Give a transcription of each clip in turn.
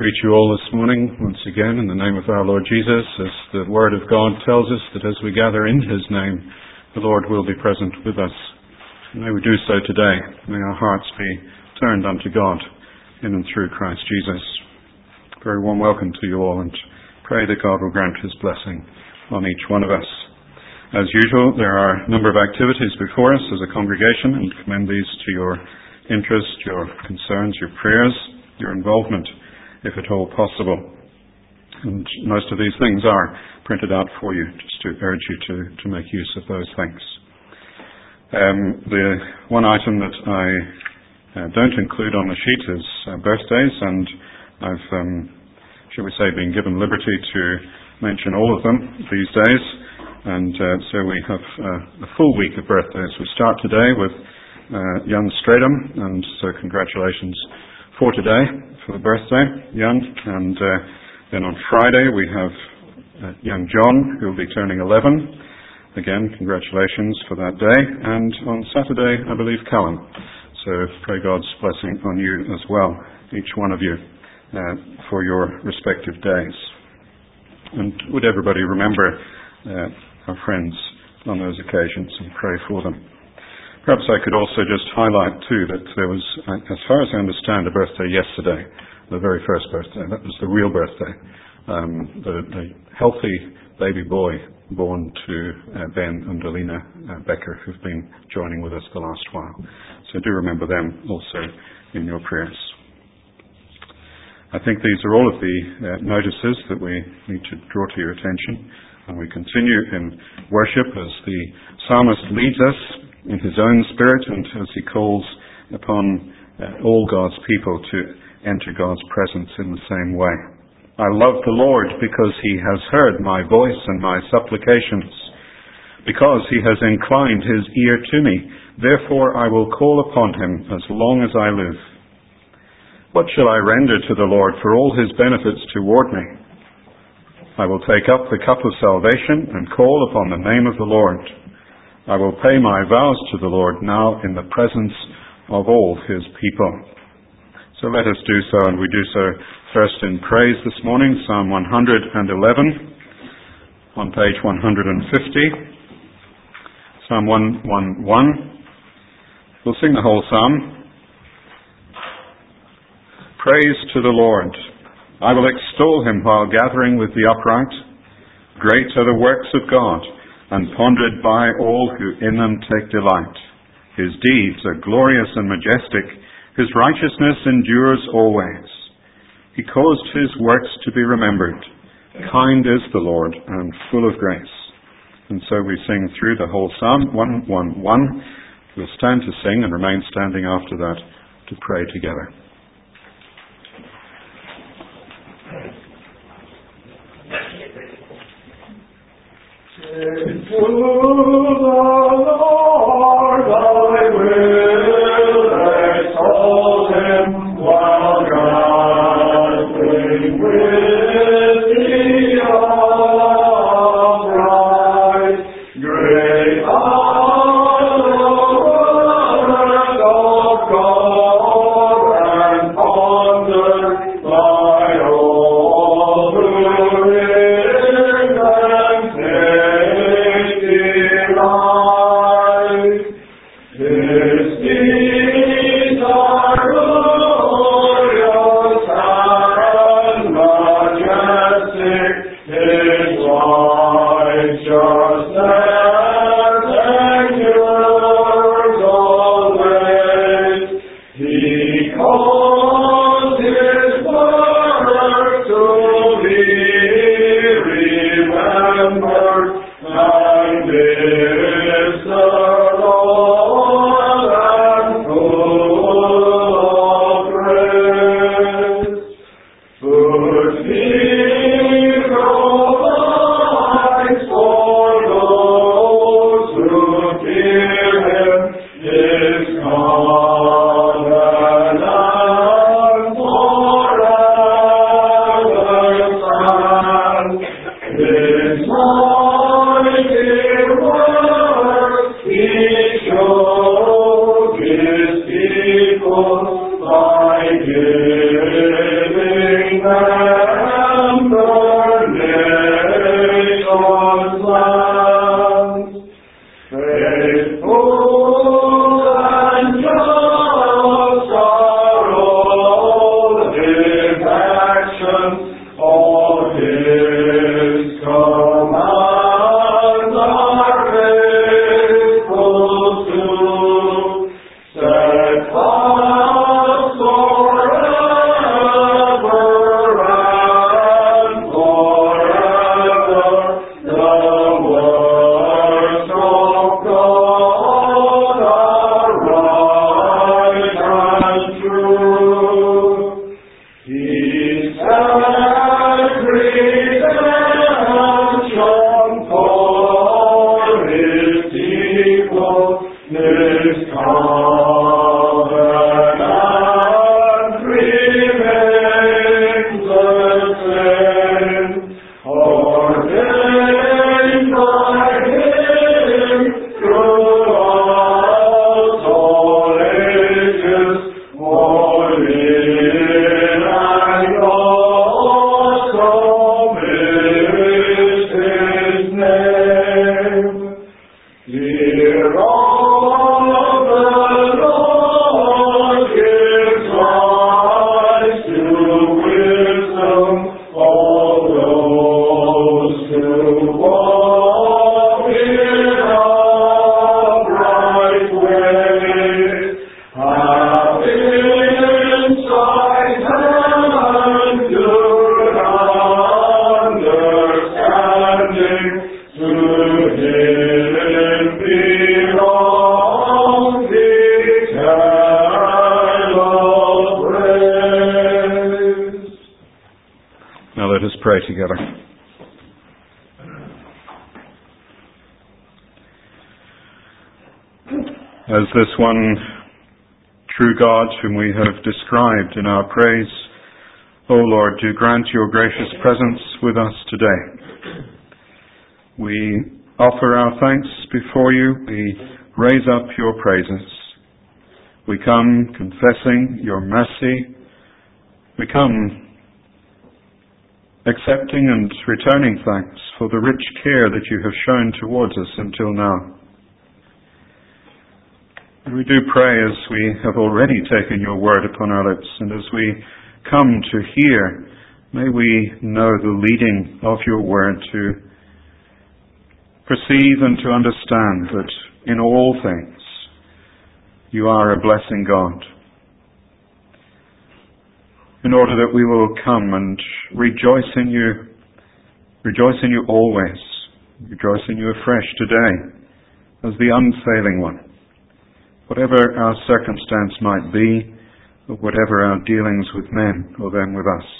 greet you all this morning once again in the name of our Lord Jesus, as the Word of God tells us that as we gather in His name, the Lord will be present with us. May we do so today. May our hearts be turned unto God in and through Christ Jesus. Very warm welcome to you all, and pray that God will grant His blessing on each one of us. As usual, there are a number of activities before us as a congregation, and commend these to your interest, your concerns, your prayers, your involvement, if at all possible. And most of these things are printed out for you, just to urge you to make use of those things. The one item that I don't include on the sheet is birthdays, and I've, shall we say, been given liberty to mention all of them these days, and so we have a full week of birthdays. We start today with young Stradom, and so congratulations for today, for the birthday, young. And then on Friday we have young John, who will be turning 11. Again, congratulations for that day. And on Saturday, I believe, Callum. So pray God's blessing on you as well, each one of you, for your respective days. And would everybody remember our friends on those occasions and pray for them. Perhaps I could also just highlight too that there was, as far as I understand, a birthday yesterday, the very first birthday. That was the real birthday. The healthy baby boy born to Ben and Alina Becker, who've been joining with us the last while. So do remember them also in your prayers. I think these are all of the notices that we need to draw to your attention. And we continue in worship as the psalmist leads us in his own spirit, and as he calls upon all God's people to enter God's presence in the same way. I love the Lord because He has heard my voice and my supplications, because He has inclined His ear to me. Therefore I will call upon Him as long as I live. What shall I render to the Lord for all His benefits toward me? I will take up the cup of salvation and call upon the name of the Lord. I will pay my vows to the Lord now in the presence of all His people. So let us do so, and we do so first in praise this morning, Psalm 111 on page 150. Psalm 111. We'll sing the whole psalm. Praise to the Lord. I will extol Him while gathering with the upright. Great are the works of God, and pondered by all who in them take delight. His deeds are glorious and majestic. His righteousness endures always. He caused His works to be remembered. Kind is the Lord, and full of grace. And so we sing through the whole psalm, 111. We'll stand to sing and remain standing after that to pray together. To the Lord I will exalt Him while wrestling with the upright. Great are the works of God, and pondered by all who in them take delight. Pray together. As this one true God whom we have described in our praise, O Lord, do grant your gracious presence with us today. We offer our thanks before you. We raise up your praises. We come confessing your mercy. We come accepting and returning thanks for the rich care that you have shown towards us until now. And we do pray, as we have already taken your word upon our lips, and as we come to hear, may we know the leading of your word to perceive and to understand that in all things you are a blessing God, in order that we will come and rejoice in you always, rejoice in you afresh today as the unfailing one. Whatever our circumstance might be, or whatever our dealings with men or them with us,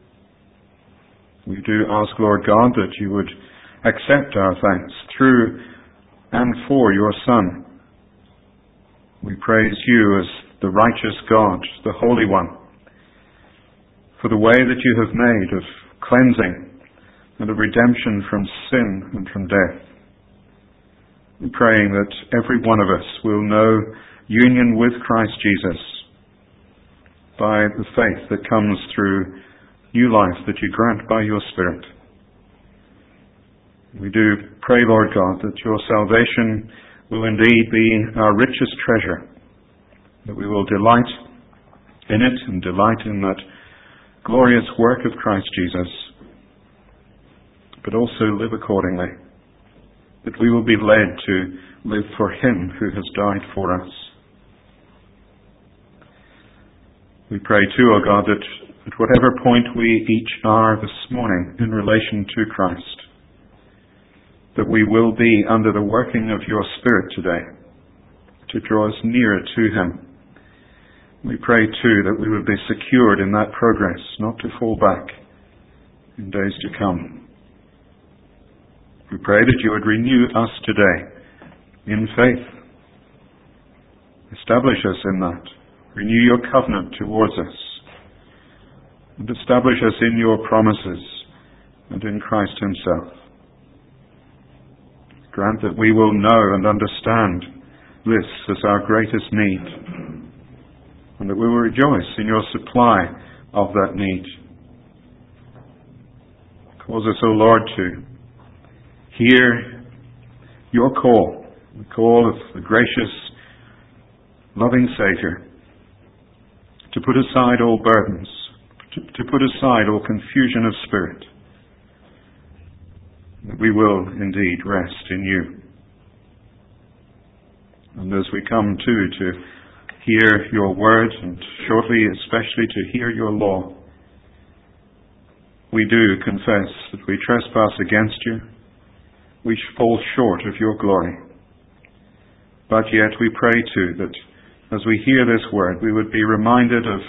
we do ask, Lord God, that you would accept our thanks through and for your Son. We praise you as the righteous God, the Holy One, for the way that you have made of cleansing and of redemption from sin and from death. We're praying that every one of us will know union with Christ Jesus by the faith that comes through new life that you grant by your Spirit. We do pray, Lord God, that your salvation will indeed be our richest treasure, that we will delight in it and delight in that glorious work of Christ Jesus, but also live accordingly, that we will be led to live for him who has died for us. We pray too, O God, that at whatever point we each are this morning in relation to Christ, that we will be under the working of your Spirit today to draw us nearer to him. We pray too that we would be secured in that progress, not to fall back in days to come. We pray that you would renew us today in faith. Establish us in that. Renew your covenant towards us. And establish us in your promises and in Christ himself. Grant that we will know and understand this as our greatest need, and that we will rejoice in your supply of that need, Cause us, O Lord, to hear your call, the call of the gracious, loving Saviour, to put aside all burdens, to put aside all confusion of spirit, that we will indeed rest in you. And as we come to hear your word, and shortly especially to hear your law, we do confess that we trespass against you. We fall short of your glory. But yet we pray too that as we hear this word, we would be reminded of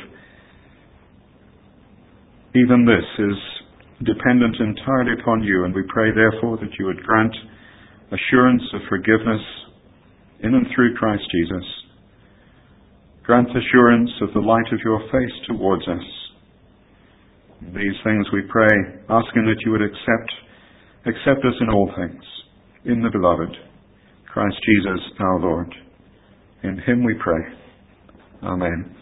even this is dependent entirely upon you, and we pray therefore that you would grant assurance of forgiveness in and through Christ Jesus. Grant assurance of the light of your face towards us. These things we pray, asking that you would accept us in all things, in the beloved, Christ Jesus our Lord. In him we pray. Amen.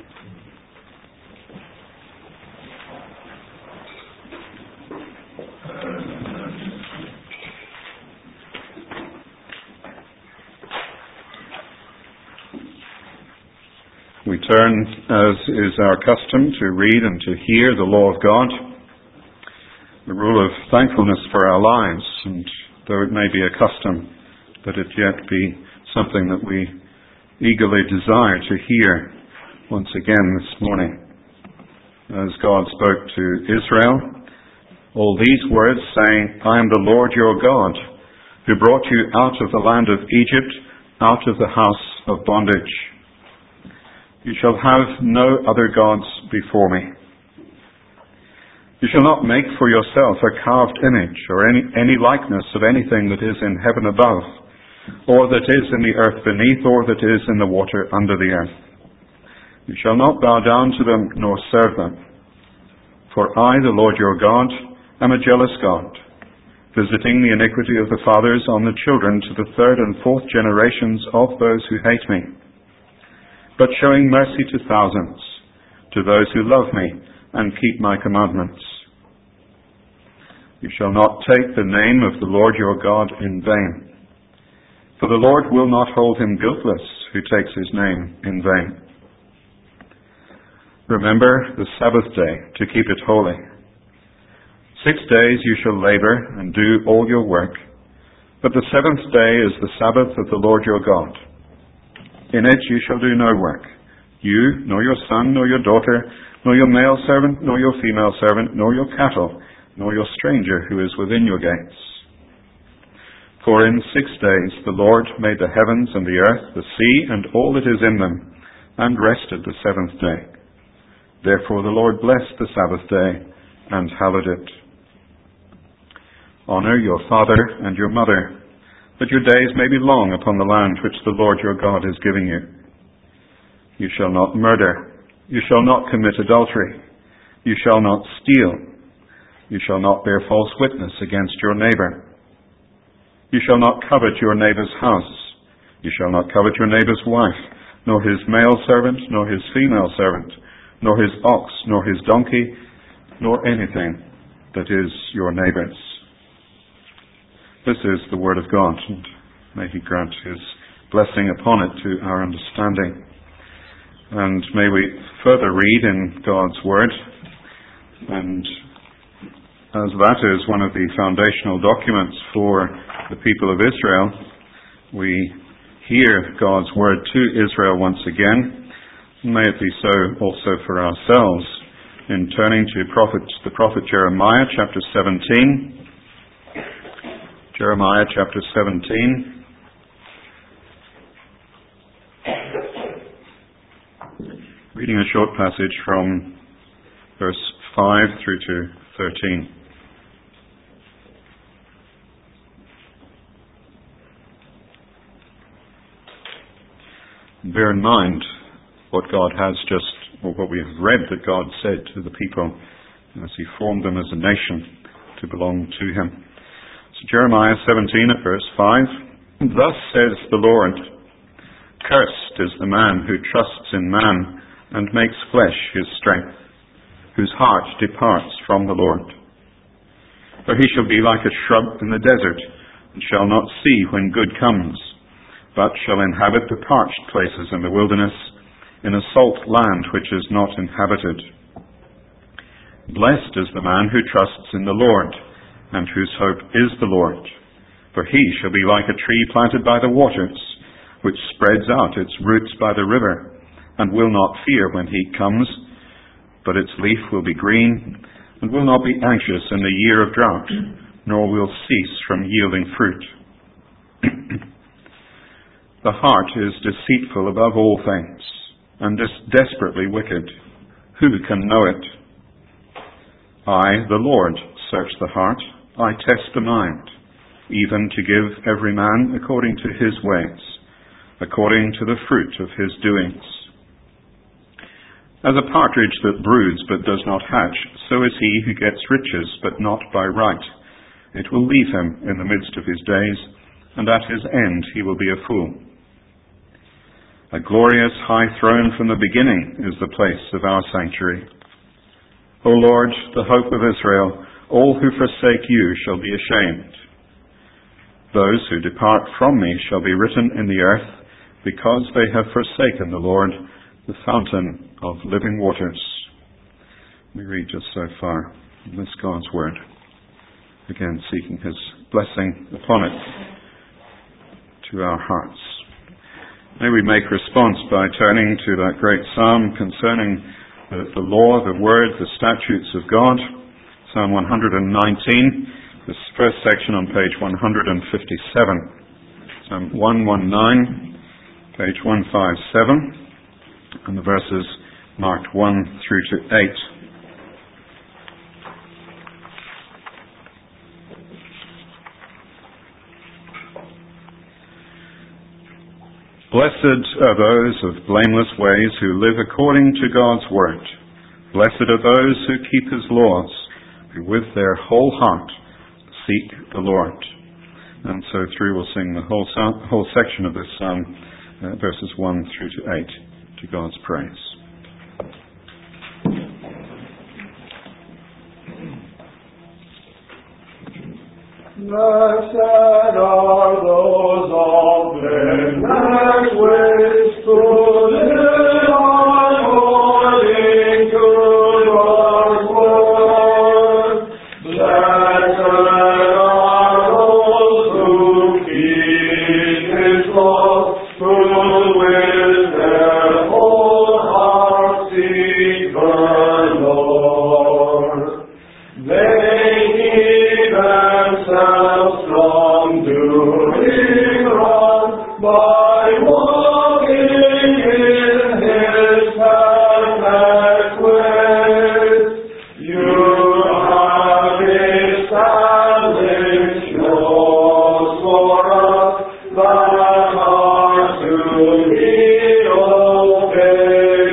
We turn, as is our custom, to read and to hear the law of God, the rule of thankfulness for our lives, and though it may be a custom, let it yet be something that we eagerly desire to hear once again this morning. As God spoke to Israel, all these words saying, I am the Lord your God, who brought you out of the land of Egypt, out of the house of bondage. You shall have no other gods before me. You shall not make for yourself a carved image or any likeness of anything that is in heaven above, or that is in the earth beneath, or that is in the water under the earth. You shall not bow down to them nor serve them. For I, the Lord your God, am a jealous God, visiting the iniquity of the fathers on the children to the third and fourth generations of those who hate me, but showing mercy to thousands, to those who love me and keep my commandments. You shall not take the name of the Lord your God in vain, for the Lord will not hold him guiltless who takes his name in vain. Remember the Sabbath day to keep it holy. 6 days you shall labor and do all your work, but the seventh day is the Sabbath of the Lord your God. In it you shall do no work, you, nor your son, nor your daughter, nor your male servant, nor your female servant, nor your cattle, nor your stranger who is within your gates. For in 6 days the Lord made the heavens and the earth, the sea, and all that is in them, and rested the seventh day. Therefore the Lord blessed the Sabbath day, and hallowed it. Honor your father and your mother, that your days may be long upon the land which the Lord your God is giving you. You shall not murder. You shall not commit adultery. You shall not steal. You shall not bear false witness against your neighbor. You shall not covet your neighbor's house. You shall not covet your neighbor's wife, nor his male servant, nor his female servant, nor his ox, nor his donkey, nor anything that is your neighbor's. This is the word of God, and may he grant his blessing upon it to our understanding. And may we further read in God's word, and as that is one of the foundational documents for the people of Israel, we hear God's word to Israel once again. May it be so also for ourselves in turning to the prophet Jeremiah chapter 17. Jeremiah chapter 17. Reading a short passage from verse 5 through to 13. Bear in mind what God has or what we have read that God said to the people as he formed them as a nation to belong to him. Jeremiah 17 at verse 5. Thus says the Lord, cursed is the man who trusts in man and makes flesh his strength, whose heart departs from the Lord. For he shall be like a shrub in the desert, and shall not see when good comes, but shall inhabit the parched places in the wilderness, in a salt land which is not inhabited. Blessed is the man who trusts in the Lord, and whose hope is the Lord. For he shall be like a tree planted by the waters, which spreads out its roots by the river, and will not fear when heat comes, but its leaf will be green, and will not be anxious in the year of drought, nor will cease from yielding fruit. The heart is deceitful above all things, and is desperately wicked. Who can know it? I, the Lord, search the heart. I test the mind, even to give every man according to his ways, according to the fruit of his doings. As a partridge that broods but does not hatch, so is he who gets riches, but not by right. It will leave him in the midst of his days, and at his end he will be a fool. A glorious high throne from the beginning is the place of our sanctuary. O Lord, the hope of Israel, all who forsake you shall be ashamed. Those who depart from me shall be written in the earth, because they have forsaken the Lord, the fountain of living waters. We read just so far in this God's word, again seeking his blessing upon it to our hearts. May we make response by turning to that great psalm concerning the law, the word, the statutes of God, Psalm 119, this first section on page 157. Psalm 119, page 157, and the verses marked 1 through to 8. Blessed are those of blameless ways who live according to God's word. Blessed are those who keep his laws, who with their whole heart seek the Lord. And so through we'll sing the whole section of this psalm, verses 1 through to 8, to God's praise. Blessed are those of blameless ways who live according to God's word. Blessed are those who keep his law, who with their whole heart seek the Lord. They keep themselves from doing wrong by walking in his perfect ways. You have established laws for us that are to be obeyed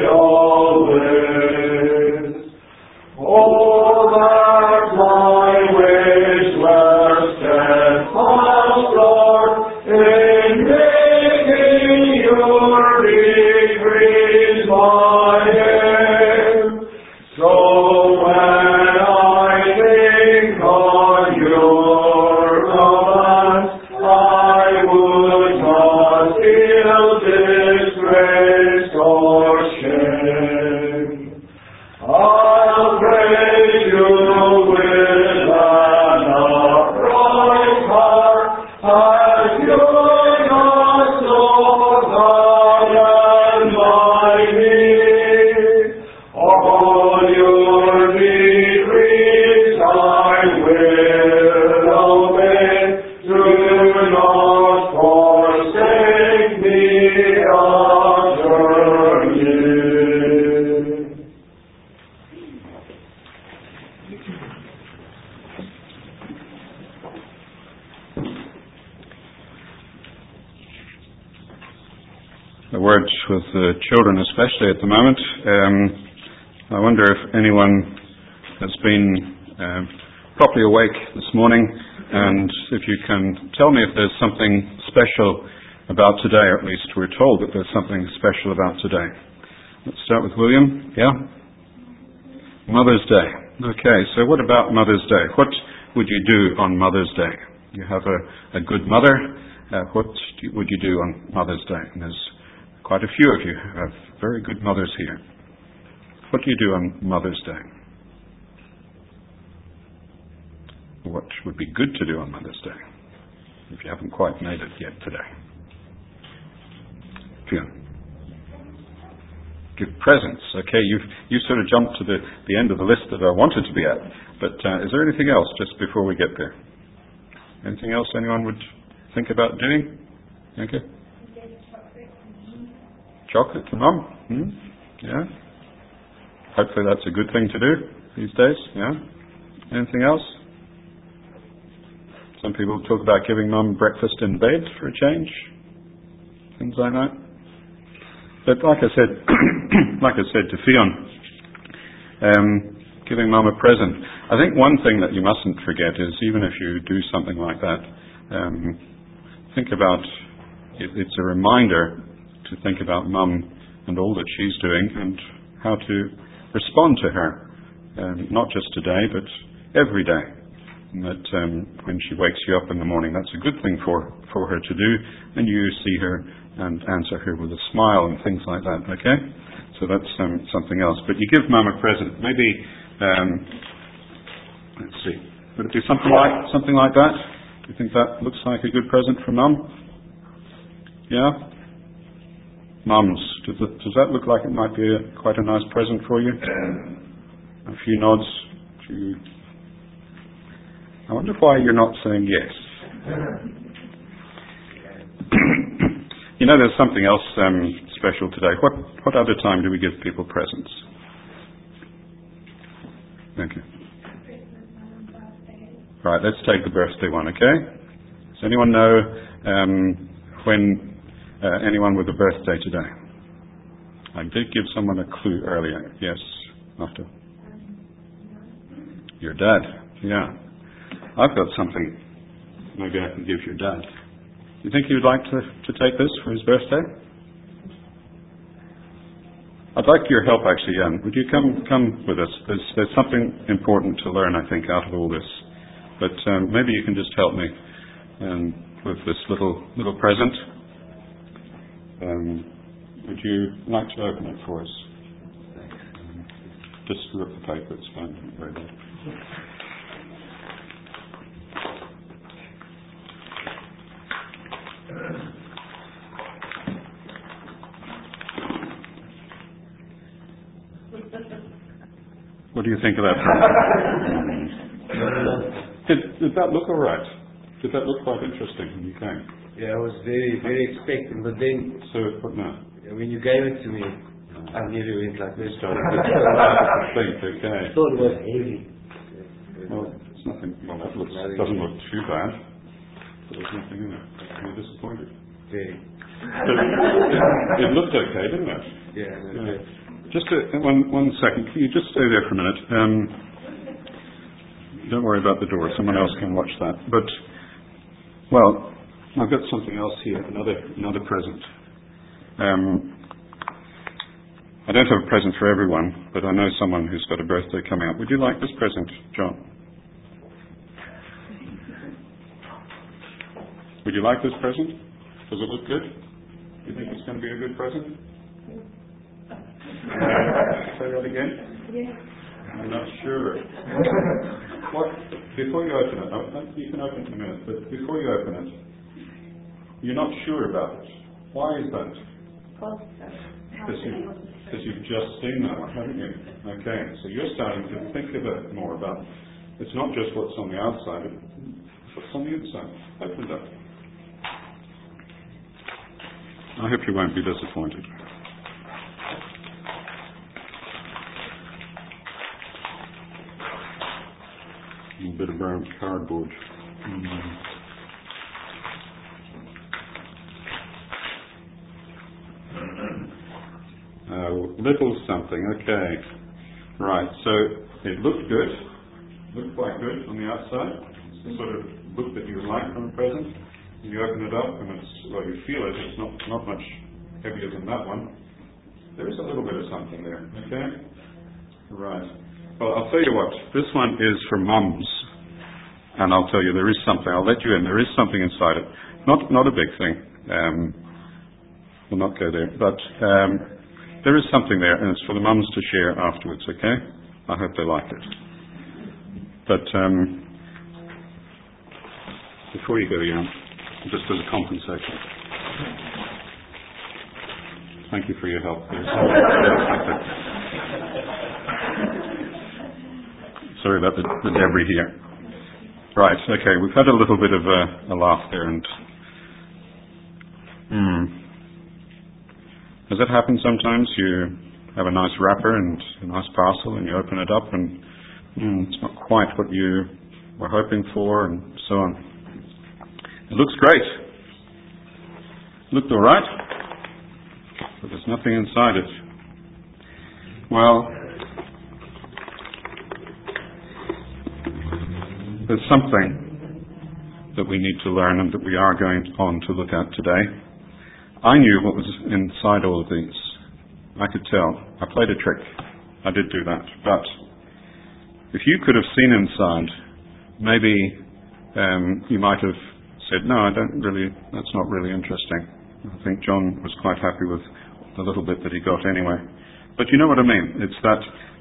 always. Oh, that my ways were steadfast, Lord, in making your decrees my aim. So when I think on your commands, I would not feel disgrace or shame. I'll praise you with an upright heart, as you're not so high and mighty. All your decrees I will obey. Do not forsake me utterly. A word with the children, especially at the moment. I wonder if anyone has been properly awake this morning, and if you can tell me if there's something special about today, or at least we're told that there's something special about today. Let's start with William. Yeah? Mother's Day. Okay, so what about Mother's Day? would you do on Mother's Day? You have a good mother. What would you do on Mother's Day? And there's quite a few of you who have very good mothers here. What do you do on Mother's Day? What would be good to do on Mother's Day if you haven't quite made it yet today? Give presents. Okay, you sort of jumped to the end of the list that I wanted to be at. But is there anything else just before we get there? Anything else anyone would think about doing? Okay. Chocolate to Mum? Yeah. Hopefully that's a good thing to do these days. Yeah. Anything else? Some people talk about giving Mum breakfast in bed for a change. Things like that. But like I said to Fionn, giving Mum a present. I think one thing that you mustn't forget is even if you do something like that, think about it's a reminder to think about Mum and all that she's doing and how to respond to her, not just today but every day. And that when she wakes you up in the morning, that's a good thing for her to do, and you see her and answer her with a smile and things like that. Okay, so that's something else. But you give Mum a present. Maybe let's see. Would it be something like that? Do you think that looks like a good present for Mum? Yeah. Mums, does that look like it might be quite a nice present for you? A few nods. I wonder why you're not saying yes. There's something else special today. What other time do we give people presents? Thank you. Right, let's take the birthday one, okay? Does anyone know when anyone with a birthday today? I did give someone a clue earlier. Yes, after. Your dad, yeah. I've got something maybe I can give your dad. Do you think he would like to take this for his birthday? I'd like your help actually, Jan. Would you come with us? There's something important to learn, I think, out of all this. But maybe you can just help me with this little present. Would you like to open it for us? Just rip the paper, it's fine. Don't worry about it. What do you think of that? Did that look all right? Did that look quite interesting when you came? Yeah, I was very, very expecting, but then... So, what now? When you gave it to me, I nearly went like this. Okay. I thought it was heavy. Well, it's nothing... Well, that doesn't look too bad. There's nothing in it. You're disappointed. Very. It looked okay, didn't it? Yeah. Just one second. Can you just stay there for a minute? Don't worry about the door. Someone else can watch that. But, well, I've got something else here. Another present. I don't have a present for everyone, but I know someone who's got a birthday coming up. Would you like this present, John? Would you like this present? Does it look good? Do you think it's going to be a good present? Say that again? Yes. I'm not sure. Before you open it, you can open it in a minute, but before you open it, you're not sure about it. Why is that? Because you've just seen that one, haven't you? Okay, so you're starting to think a bit more about it's not just what's on the outside, it's what's on the inside. Open it up. I hope you won't be disappointed. A bit of brown cardboard. Little something, okay. Right, so it looked good. Looked quite good on the outside. It's the sort of look that you would like from a present. And you open it up and you feel it. It's not much heavier than that one. There is a little bit of something there, okay? Right. Well, I'll tell you what. This one is for mums. And I'll tell you, there is something. I'll let you in. There is something inside it. Not a big thing. We'll not go there. But there is something there, and it's for the mums to share afterwards, okay? I hope they like it. But before you go, Jan, just as a compensation, thank you for your help. Sorry about the debris here. Right, okay, we've had a little bit of a laugh there, and does it happen sometimes? You have a nice wrapper and a nice parcel, and you open it up, and it's not quite what you were hoping for, and so on. It looks great. It looked all right, but there's nothing inside it. Well, there's something that we need to learn and that we are going on to look at today. I knew what was inside all of these. I could tell. I played a trick. I did do that. But if you could have seen inside, maybe you might have said, no, that's not really interesting. I think John was quite happy with the little bit that he got anyway. But you know what I mean? It's that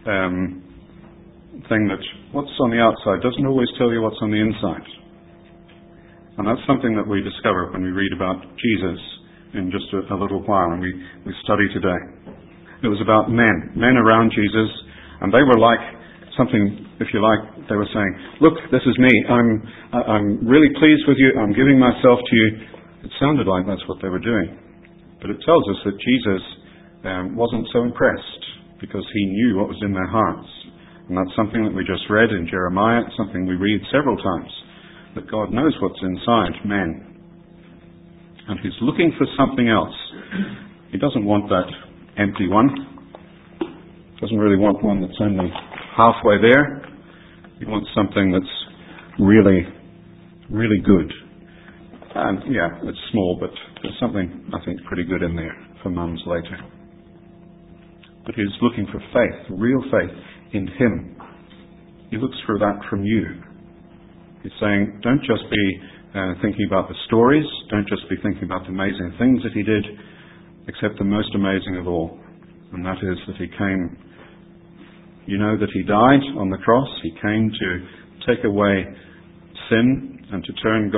thing that what's on the outside doesn't always tell you what's on the inside. And that's something that we discover when we read about Jesus in just a little while, and we study today. It was about men around Jesus, and they were like something, if you like, they were saying, look, this is me, I'm really pleased with you, I'm giving myself to you. It sounded like that's what they were doing. But it tells us that Jesus wasn't so impressed, because he knew what was in their hearts. And that's something that we just read in Jeremiah, it's something we read several times, that God knows what's inside men. And he's looking for something else. He doesn't want that empty one. Doesn't really want one that's only halfway there. He wants something that's really, really good. And yeah, it's small, but there's something I think pretty good in there for mums later. But he's looking for faith, real faith in him. He looks for that from you. He's saying, don't just be thinking about the stories, don't just be thinking about the amazing things that he did, except the most amazing of all, and that is that he came. You know that he died on the cross. He came to take away sin and to turn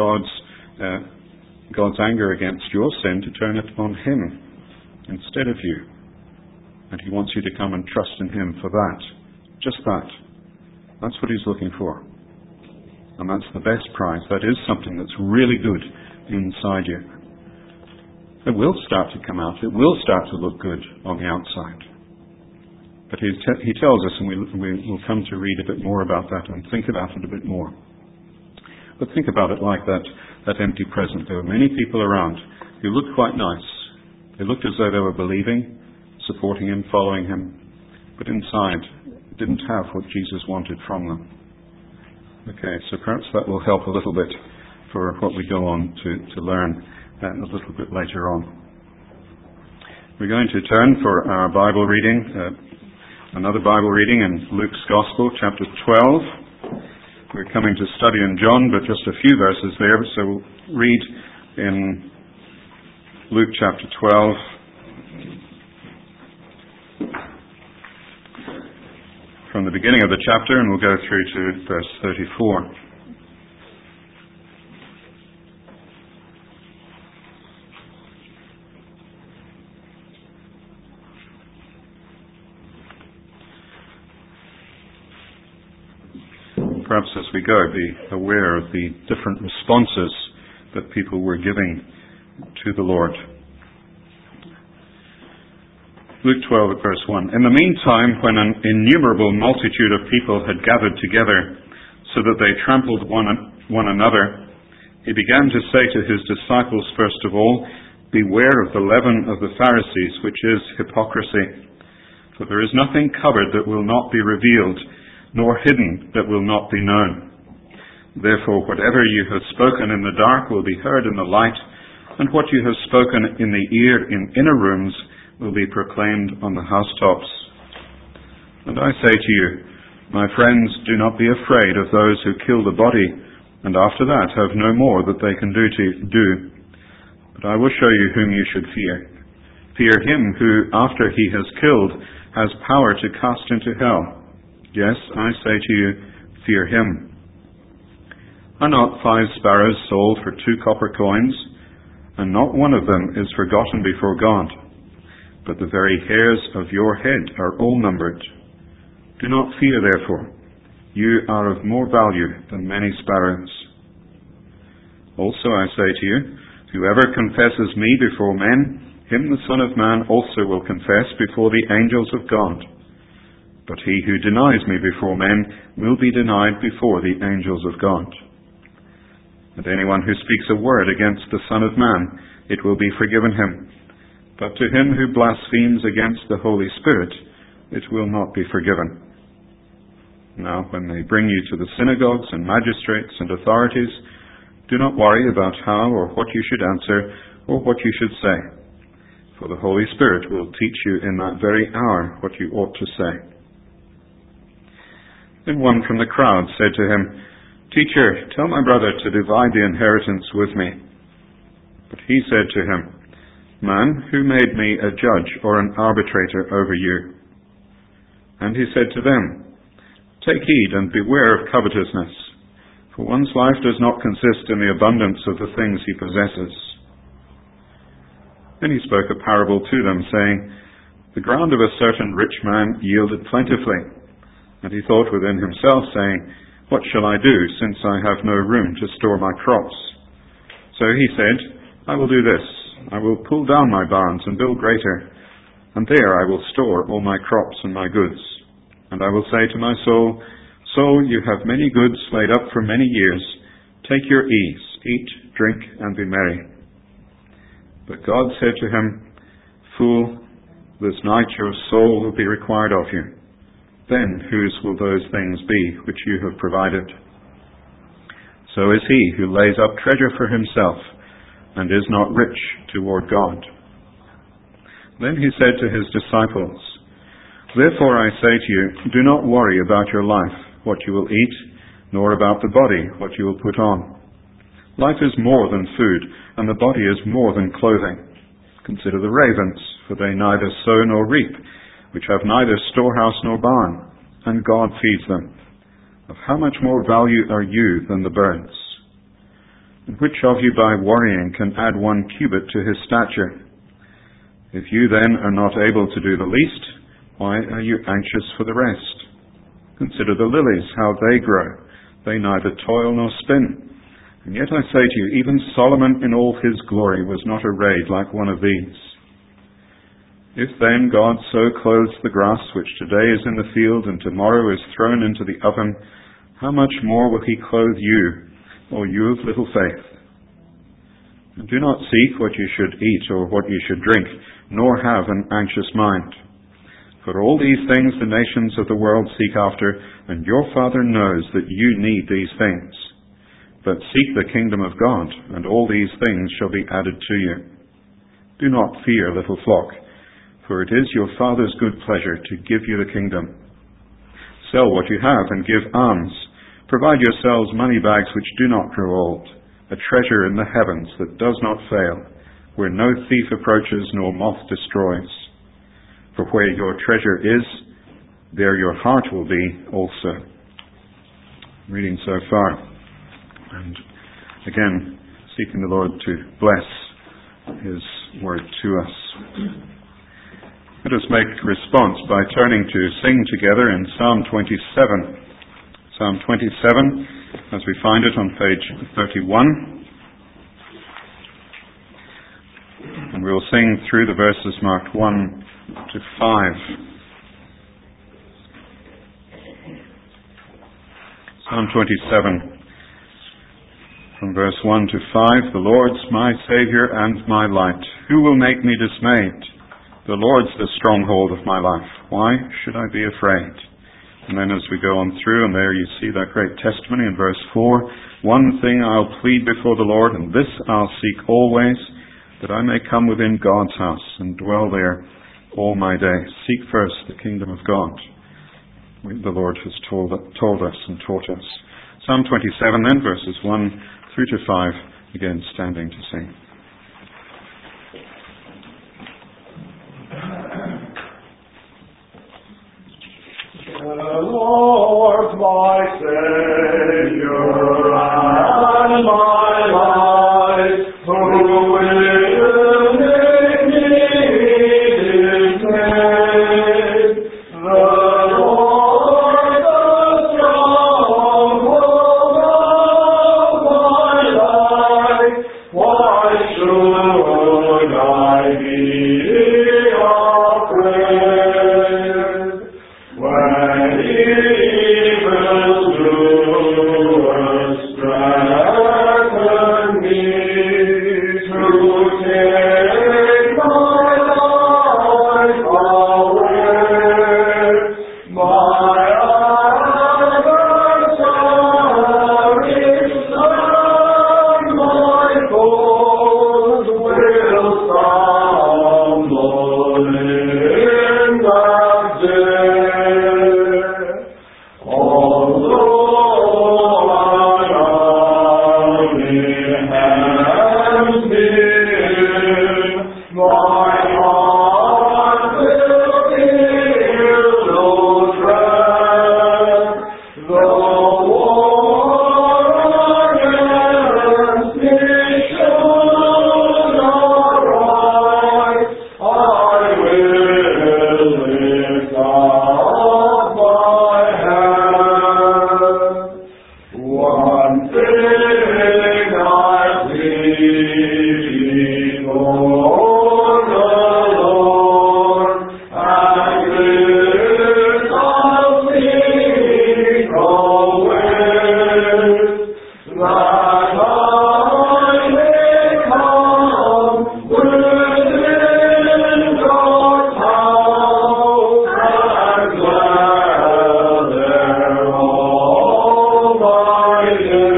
God's anger against your sin, to turn it on him instead of you. And he wants you to come and trust in him for that. Just that. That's what he's looking for. And that's the best prize. That is something that's really good inside you. It will start to come out. It will start to look good on the outside. But he tells us, and we'll come to read a bit more about that and think about it a bit more. But think about it like that empty present. There were many people around who looked quite nice. They looked as though they were believing, supporting him, following him. But inside, didn't have what Jesus wanted from them. Okay, so perhaps that will help a little bit for what we go on to learn a little bit later on. We're going to turn for our Bible reading, another Bible reading in Luke's Gospel, chapter 12. We're coming to study in John, but just a few verses there, so we'll read in Luke chapter 12. From the beginning of the chapter, and we'll go through to verse 34. Perhaps as we go, be aware of the different responses that people were giving to the Lord. Luke 12 at verse 1. In the meantime, when an innumerable multitude of people had gathered together so that they trampled one another, he began to say to his disciples, first of all, beware of the leaven of the Pharisees, which is hypocrisy. For there is nothing covered that will not be revealed, nor hidden that will not be known. Therefore, whatever you have spoken in the dark will be heard in the light, and what you have spoken in the ear in inner rooms will be proclaimed on the housetops. And I say to you, my friends, do not be afraid of those who kill the body, and after that have no more that they can do. But I will show you whom you should fear. Fear him who, after he has killed, has power to cast into hell. Yes, I say to you, fear him. Are not 5 sparrows sold for 2 copper coins? And not one of them is forgotten before God. But the very hairs of your head are all numbered. Do not fear, therefore. You are of more value than many sparrows. Also I say to you, whoever confesses me before men, him the Son of Man also will confess before the angels of God. But he who denies me before men will be denied before the angels of God. And anyone who speaks a word against the Son of Man, it will be forgiven him. But to him who blasphemes against the Holy Spirit, it will not be forgiven. Now, when they bring you to the synagogues and magistrates and authorities, do not worry about how or what you should answer or what you should say. For the Holy Spirit will teach you in that very hour what you ought to say. Then one from the crowd said to him, Teacher, tell my brother to divide the inheritance with me. But he said to him, Man, who made me a judge or an arbitrator over you? And he said to them, Take heed and beware of covetousness, for one's life does not consist in the abundance of the things he possesses. Then he spoke a parable to them, saying, The ground of a certain rich man yielded plentifully. And he thought within himself, saying, What shall I do, since I have no room to store my crops? So he said, I will do this. I will pull down my barns and build greater, and there I will store all my crops and my goods. And I will say to my soul, Soul, you have many goods laid up for many years. Take your ease, eat, drink, and be merry. But God said to him, Fool, this night your soul will be required of you. Then whose will those things be which you have provided? So is he who lays up treasure for himself and is not rich toward God. Then he said to his disciples, Therefore I say to you, do not worry about your life, what you will eat, nor about the body, what you will put on. Life is more than food, and the body is more than clothing. Consider the ravens, for they neither sow nor reap, which have neither storehouse nor barn, and God feeds them. Of how much more value are you than the birds? And which of you by worrying can add 1 cubit to his stature? If you then are not able to do the least, why are you anxious for the rest? Consider the lilies, how they grow. They neither toil nor spin. And yet I say to you, even Solomon in all his glory was not arrayed like one of these. If then God so clothes the grass which today is in the field and tomorrow is thrown into the oven, how much more will he clothe you, O you of little faith? And do not seek what you should eat or what you should drink, nor have an anxious mind. For all these things the nations of the world seek after, and your Father knows that you need these things. But seek the kingdom of God, and all these things shall be added to you. Do not fear, little flock, for it is your Father's good pleasure to give you the kingdom. Sell what you have and give alms. Provide yourselves money bags which do not grow old, a treasure in the heavens that does not fail, where no thief approaches nor moth destroys. For where your treasure is, there your heart will be also. Reading so far. And again, seeking the Lord to bless His word to us. Let us make response by turning to sing together in Psalm 27. Psalm 27, as we find it on page 31. And we will sing through the verses marked 1 to 5. Psalm 27. From verse 1 to 5, The Lord's my Saviour and my light. Who will make me dismayed? The Lord's the stronghold of my life. Why should I be afraid? And then as we go on through, and there you see that great testimony in verse 4, One thing I'll plead before the Lord, and this I'll seek always, that I may come within God's house and dwell there all my days. Seek first the kingdom of God. The Lord has told us and taught us. Psalm 27 then, verses 1 through to 5, again standing to sing. The Lord my Savior and my life, who will make me his name. The Lord the stronghold of my life, why should I be afraid? When evildoers threaten me to take my life away, my adversaries and my foes will stumble in that day. Although I only have been, my heart will feel no dread. The war against me should arise, I will lift up my hand. One thing I plead before the Lord, and this I'll seek always, that I may come within God's house and dwell there all my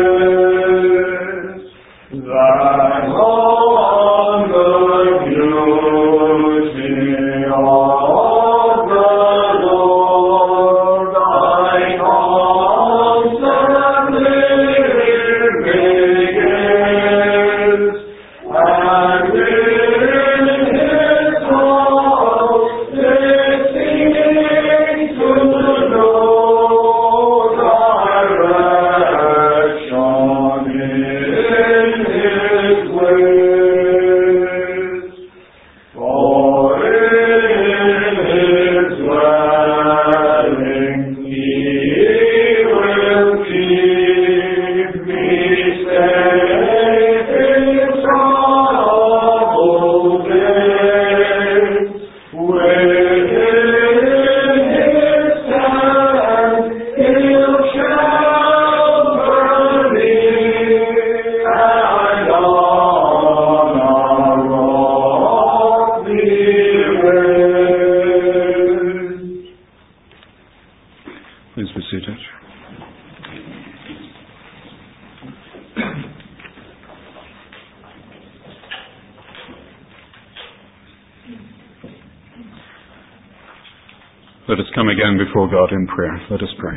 days, that on the beauty of the Lord I constantly gaze, and in His house seeking to know direction in His ways. For in His dwelling He will keep me safe in troubled days. Within His tent He'll shelter me, and on a rock be raised. Please be seated. Let us come again before God in prayer. Let us pray.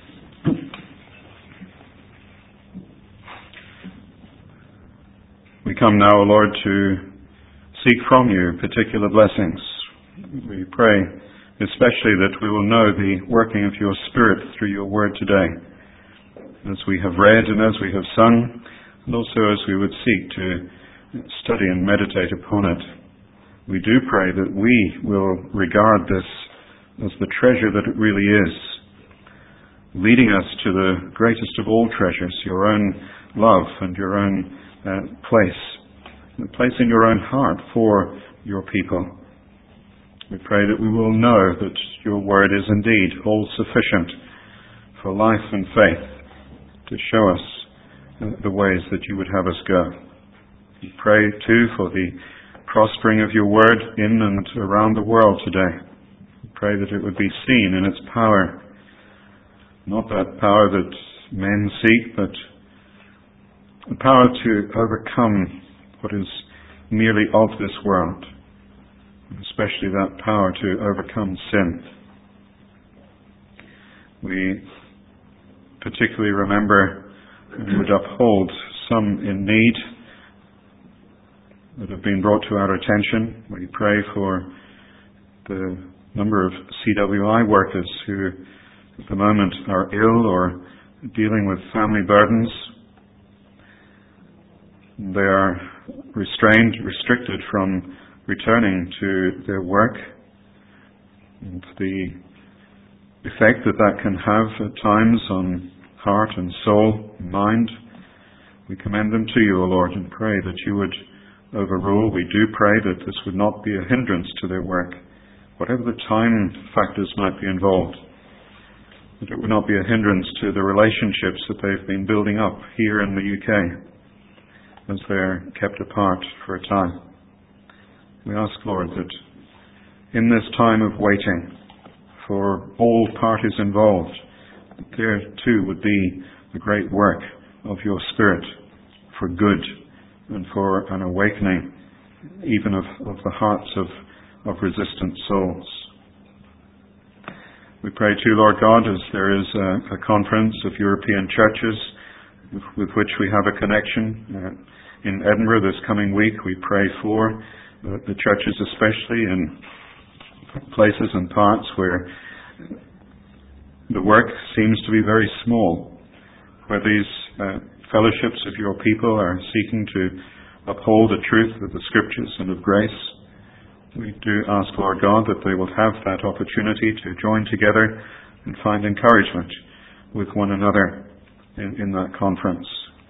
We come now, O Lord, to seek from you particular blessings. We pray especially that we will know the working of your Spirit through your word today, as we have read and as we have sung, and also as we would seek to study and meditate upon it. We do pray that we will regard this as the treasure that it really is, leading us to the greatest of all treasures, your own love and your own place in your own heart for your people. We pray that we will know that your word is indeed all sufficient for life and faith to show us the ways that you would have us go. We pray too for the prospering of your word in and around the world today. We pray that it would be seen in its power, not that power that men seek, but the power to overcome what is merely of this world, especially that power to overcome sin. We particularly remember and would uphold some in need that have been brought to our attention. We pray for the number of CWI workers who at the moment are ill or dealing with family burdens. They are restricted from returning to their work, and the effect that can have at times on heart and soul and mind. We commend them to you, O Lord, and pray that you would overrule. We do pray that this would not be a hindrance to their work, whatever the time factors might be involved, that it would not be a hindrance to the relationships that they've been building up here in the UK as they're kept apart for a time. We ask, Lord, that in this time of waiting for all parties involved, that there too would be the great work of your Spirit for good and for an awakening even of the hearts of resistant souls. We pray too, Lord God, as there is a conference of European churches with which we have a connection in Edinburgh this coming week. We pray for the churches, especially in places and parts where the work seems to be very small, where these fellowships of your people are seeking to uphold the truth of the Scriptures and of grace. We do ask, Lord God, that they will have that opportunity to join together and find encouragement with one another in that conference.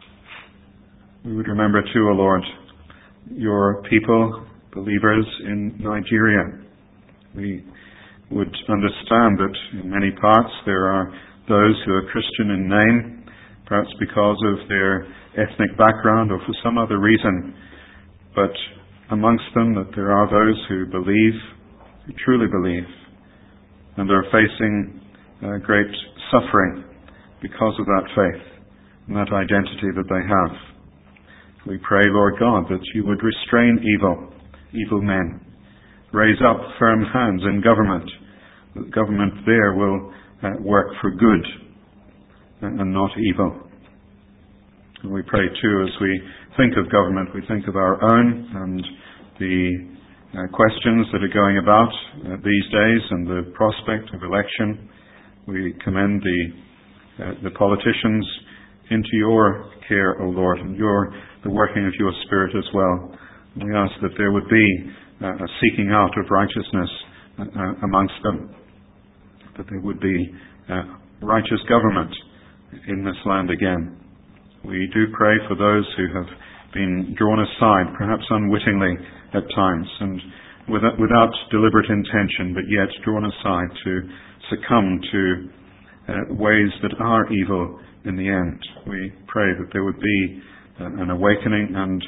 We would remember too, O Lord, your people, believers in Nigeria. We would understand that in many parts there are those who are Christian in name, perhaps because of their ethnic background or for some other reason, but amongst them that there are those who believe, who truly believe, and are facing great suffering because of that faith and that identity that they have. We pray, Lord God, that you would restrain evil men, raise up firm hands in government, that government there will work for good and not evil. And we pray too, as we think of government, we think of our own and the questions that are going about these days and the prospect of election. We commend the politicians into your care, O Lord, and the working of your Spirit as well. And we ask that there would be a seeking out of righteousness amongst them, that there would be righteous government in this land again. We do pray for those who have been drawn aside, perhaps unwittingly at times, and without deliberate intention, but yet drawn aside to succumb to ways that are evil in the end. We pray that there would be an awakening and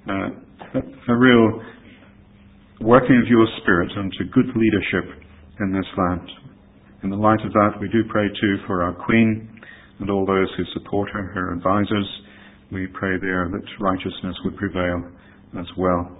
a real working of your Spirit unto good leadership in this land. In the light of that, we do pray too for our Queen and all those who support her, her advisors. We pray there that righteousness would prevail as well.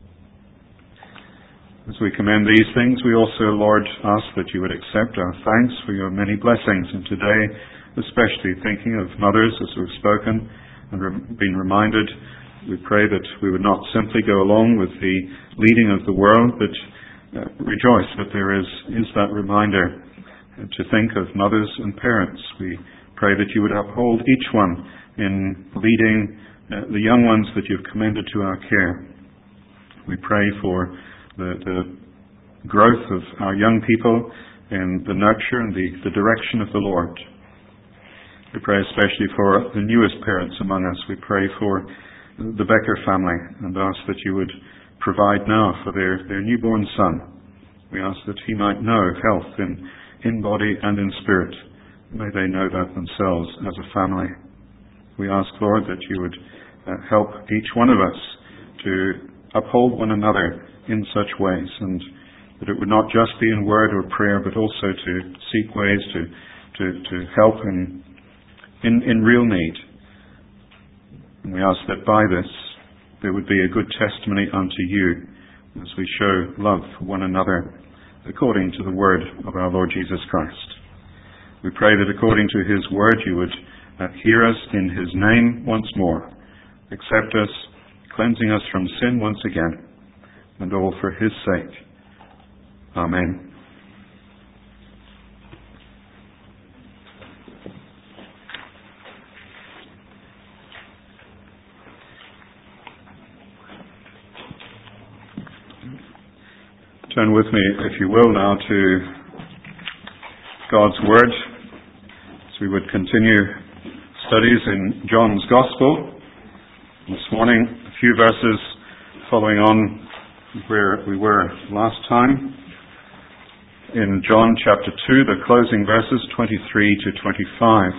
As we commend these things, we also, Lord, ask that you would accept our thanks for your many blessings. And today, especially thinking of mothers as we've spoken and been reminded, we pray that we would not simply go along with the leading of the world, but rejoice that there is that reminder to think of mothers and parents. We pray that you would uphold each one in leading the young ones that you've commended to our care. We pray for the growth of our young people in the nurture and the direction of the Lord. We pray especially for the newest parents among us. We pray for the Becker family and ask that you would provide now for their newborn son. We ask that he might know health in body and in spirit. May they know that themselves as a family. We ask, Lord, that you would help each one of us to uphold one another in such ways, and that it would not just be in word or prayer, but also to seek ways to help in real need. And we ask that by this there would be a good testimony unto you as we show love for one another according to the word of our Lord Jesus Christ. We pray that according to his word you would hear us in his name once more, accept us, cleansing us from sin once again, and all for his sake. Amen. Turn with me, if you will, now to God's Word, as we would continue studies in John's Gospel. This morning, a few verses following on where we were last time. In John chapter 2, the closing verses 23 to 25.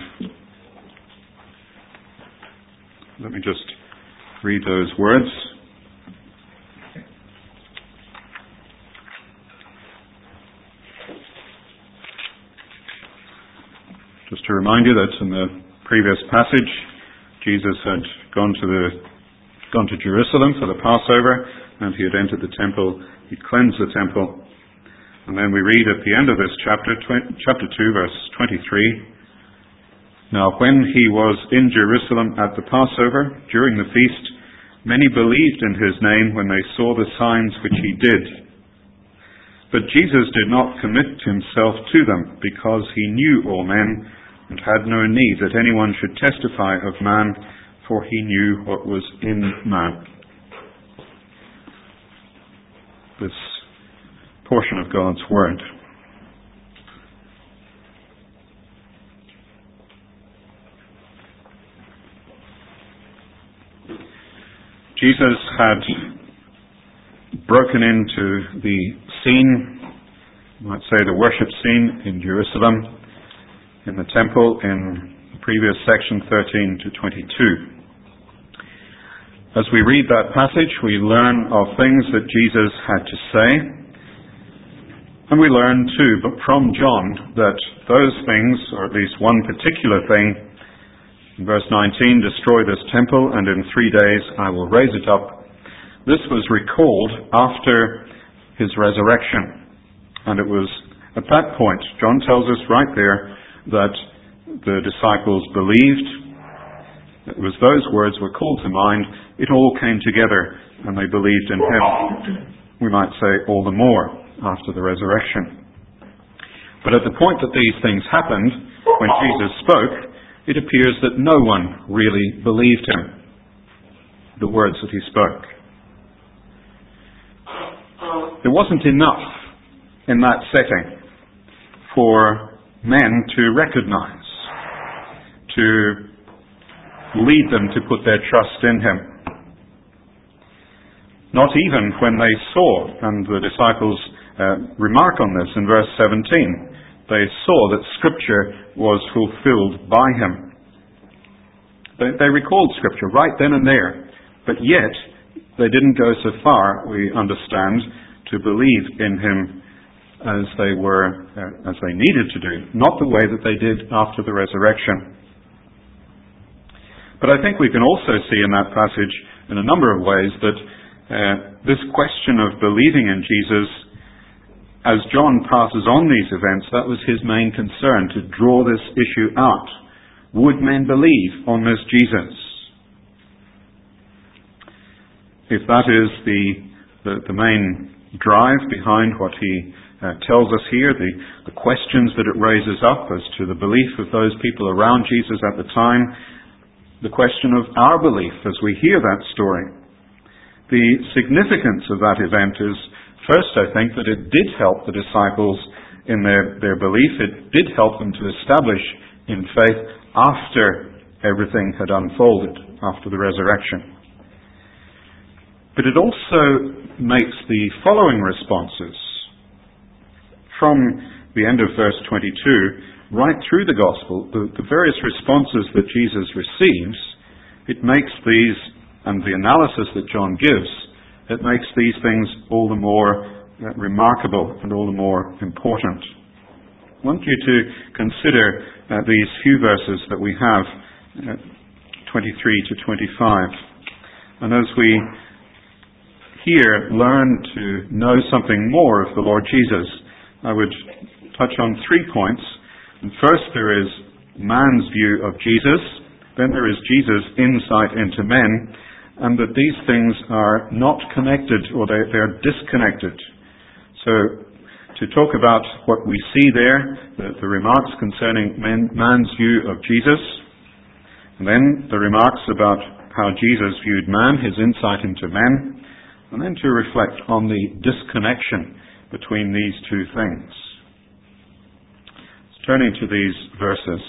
Let me just read those words. Just to remind you that in the previous passage, Jesus had gone to Jerusalem for the Passover, and he had entered the temple. He'd cleansed the temple. And then we read at the end of this chapter 2, verse 23, "Now when he was in Jerusalem at the Passover, during the feast, many believed in his name when they saw the signs which he did. But Jesus did not commit himself to them, because he knew all men, and had no need that anyone should testify of man, for he knew what was in man." This portion of God's Word. Jesus had broken into the scene, you might say the worship scene in Jerusalem, in the temple in the previous section 13 to 22. As we read that passage, we learn of things that Jesus had to say, and we learn too, but from John, that those things, or at least one particular thing, in verse 19, "Destroy this temple, and in 3 days I will raise it up." This was recalled after his resurrection, and it was at that point, John tells us right there, that the disciples believed. It was those words were called to mind. It all came together, and they believed in him. We might say all the more after the resurrection. But at the point that these things happened, when Jesus spoke, it appears that no one really believed him, the words that he spoke. It wasn't enough in that setting for men to recognize, to lead them to put their trust in him. Not even when they saw, and the disciples remark on this in verse 17, they saw that Scripture was fulfilled by him. They recalled Scripture right then and there, but yet they didn't go so far, we understand, to believe in him as they needed to do, not the way that they did after the resurrection. But I think we can also see in that passage, in a number of ways, that this question of believing in Jesus, as John passes on these events, that was his main concern, to draw this issue out. Would men believe on this Jesus? If that is the main drive behind what he tells us here, the questions that it raises up as to the belief of those people around Jesus at the time, the question of our belief as we hear that story. The significance of that event is, first, I think, that it did help the disciples in their belief. It did help them to establish in faith after everything had unfolded, after the resurrection. But it also makes the following responses from the end of verse 22 right through the Gospel, the various responses that Jesus receives, it makes these, and the analysis that John gives, it makes these things all the more remarkable and all the more important. I want you to consider these few verses that we have, 23 to 25. And as we here learn to know something more of the Lord Jesus, I would touch on 3 points. And first there is man's view of Jesus, then there is Jesus' insight into men, and that these things are not connected, or they are disconnected. So, to talk about what we see there, the remarks concerning man's view of Jesus, and then the remarks about how Jesus viewed man, his insight into men, and then to reflect on the disconnection between these two things. Turning to these verses.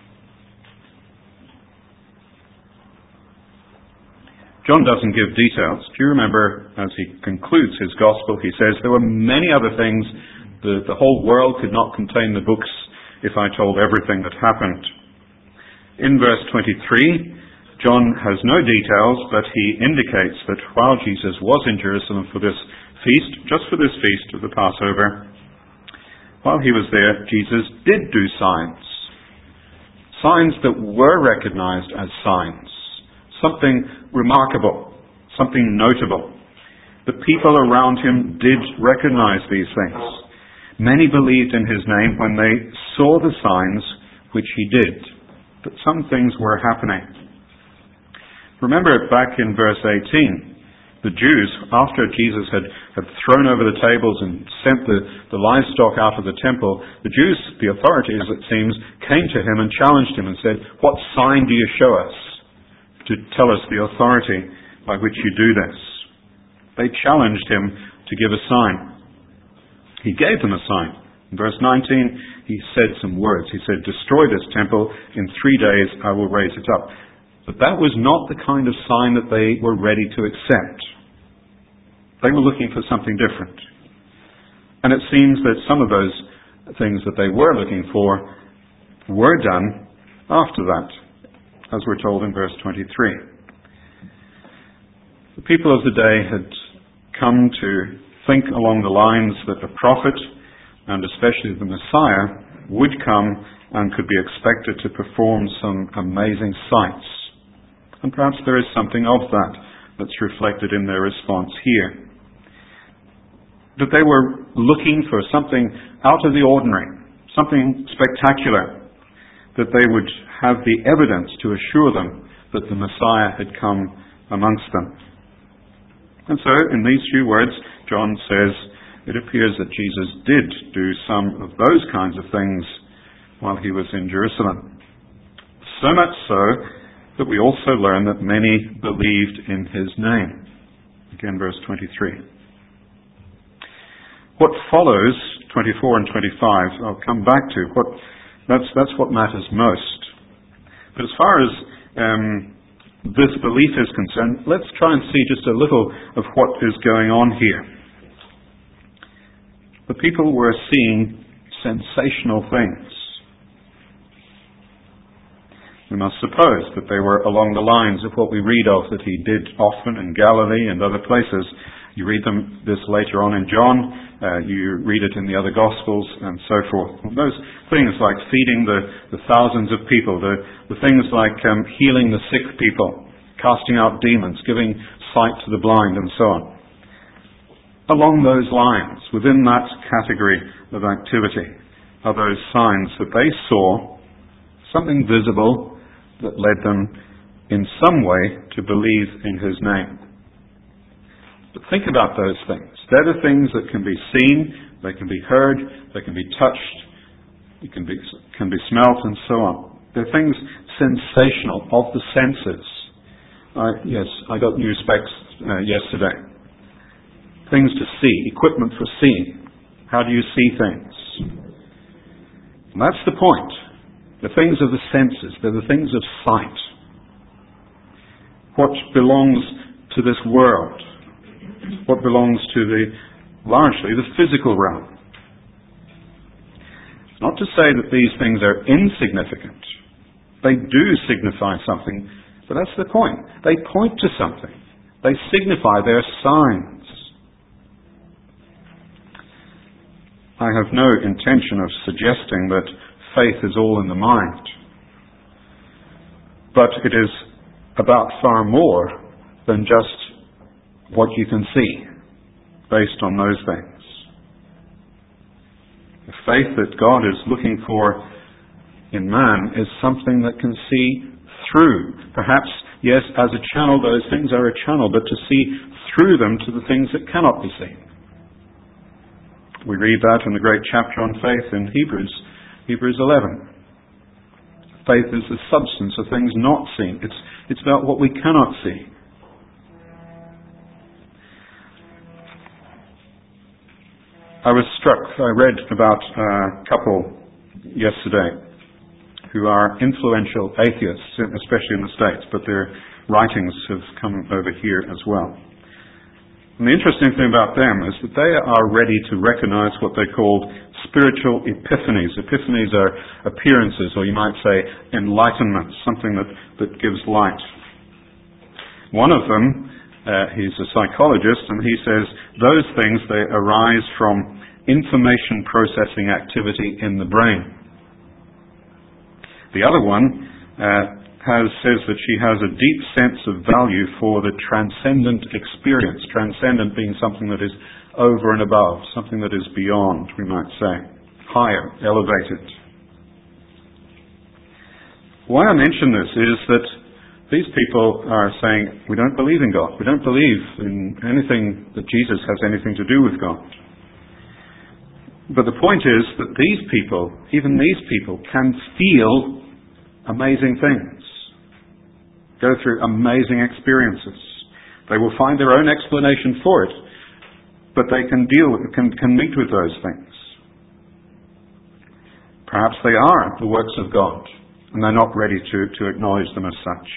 John doesn't give details. Do you remember, as he concludes his gospel, he says, there were many other things. The whole world could not contain the books if I told everything that happened. In verse 23, John has no details, but he indicates that while Jesus was in Jerusalem for this feast, just for this feast of the Passover, while he was there, Jesus did do signs. Signs that were recognized as signs. Something remarkable, something notable. The people around him did recognize these things. Many believed in his name when they saw the signs which he did. But some things were happening. Remember back in verse 18, the Jews, after Jesus had thrown over the tables and sent the livestock out of the temple, the Jews, the authorities it seems, came to him and challenged him and said, "What sign do you show us to tell us the authority by which you do this?" They challenged him to give a sign. He gave them a sign. In verse 19, he said some words. He said, "Destroy this temple. In 3 days I will raise it up." But that was not the kind of sign that they were ready to accept. They were looking for something different. And it seems that some of those things that they were looking for were done after that, as we're told in verse 23. The people of the day had come to think along the lines that the prophet, and especially the Messiah, would come and could be expected to perform some amazing sights. And perhaps there is something of that that's reflected in their response here. That they were looking for something out of the ordinary, something spectacular, that they would have the evidence to assure them that the Messiah had come amongst them. And so, in these few words, John says, it appears that Jesus did do some of those kinds of things while he was in Jerusalem. So much so that we also learn that many believed in his name. Again, verse 23. What follows, 24 and 25, I'll come back to. That's what matters most. But as far as this belief is concerned, let's try and see just a little of what is going on here. The people were seeing sensational things. We must suppose that they were along the lines of what we read of that he did often in Galilee and other places. You read this later on in John. You read it in the other Gospels and so forth. Those things like feeding the thousands of people, the things like healing the sick people, casting out demons, giving sight to the blind and so on. Along those lines, within that category of activity, are those signs that they saw, something visible that led them in some way to believe in his name. But think about those things. They're the things that can be seen, they can be heard, they can be touched, they can be smelt and so on. They're things sensational, of the senses. Yes, I got new specs yesterday. Things to see, equipment for seeing. How do you see things? And that's the point. The things of the senses, they're the things of sight. What belongs to this world, what belongs to largely the physical realm. Not to say that these things are insignificant. They do signify something, but that's the point. They point to something. They signify, they're signs. I have no intention of suggesting that faith is all in the mind. But it is about far more than just what you can see based on those things. The faith that God is looking for in man is something that can see through. Perhaps, yes, as a channel, those things are a channel, but to see through them to the things that cannot be seen. We read that in the great chapter on faith in Hebrews 11. Faith is the substance of things not seen. It's about what we cannot see. I was struck. I read about a couple yesterday who are influential atheists, especially in the States, but their writings have come over here as well. And the interesting thing about them is that they are ready to recognize what they call spiritual epiphanies. Epiphanies are appearances, or you might say enlightenment, something that gives light. One of them, he's a psychologist, and he says those things, they arise from information processing activity in the brain. The other one says that she has a deep sense of value for the transcendent experience, transcendent being something that is over and above, something that is beyond, we might say, higher, elevated. Why I mention this is that these people are saying, we don't believe in God. We don't believe in anything that Jesus has anything to do with God. But the point is that these people, even these people, can feel amazing things, go through amazing experiences. They will find their own explanation for it, but they can meet with those things. Perhaps they are the works of God, and they're not ready to acknowledge them as such.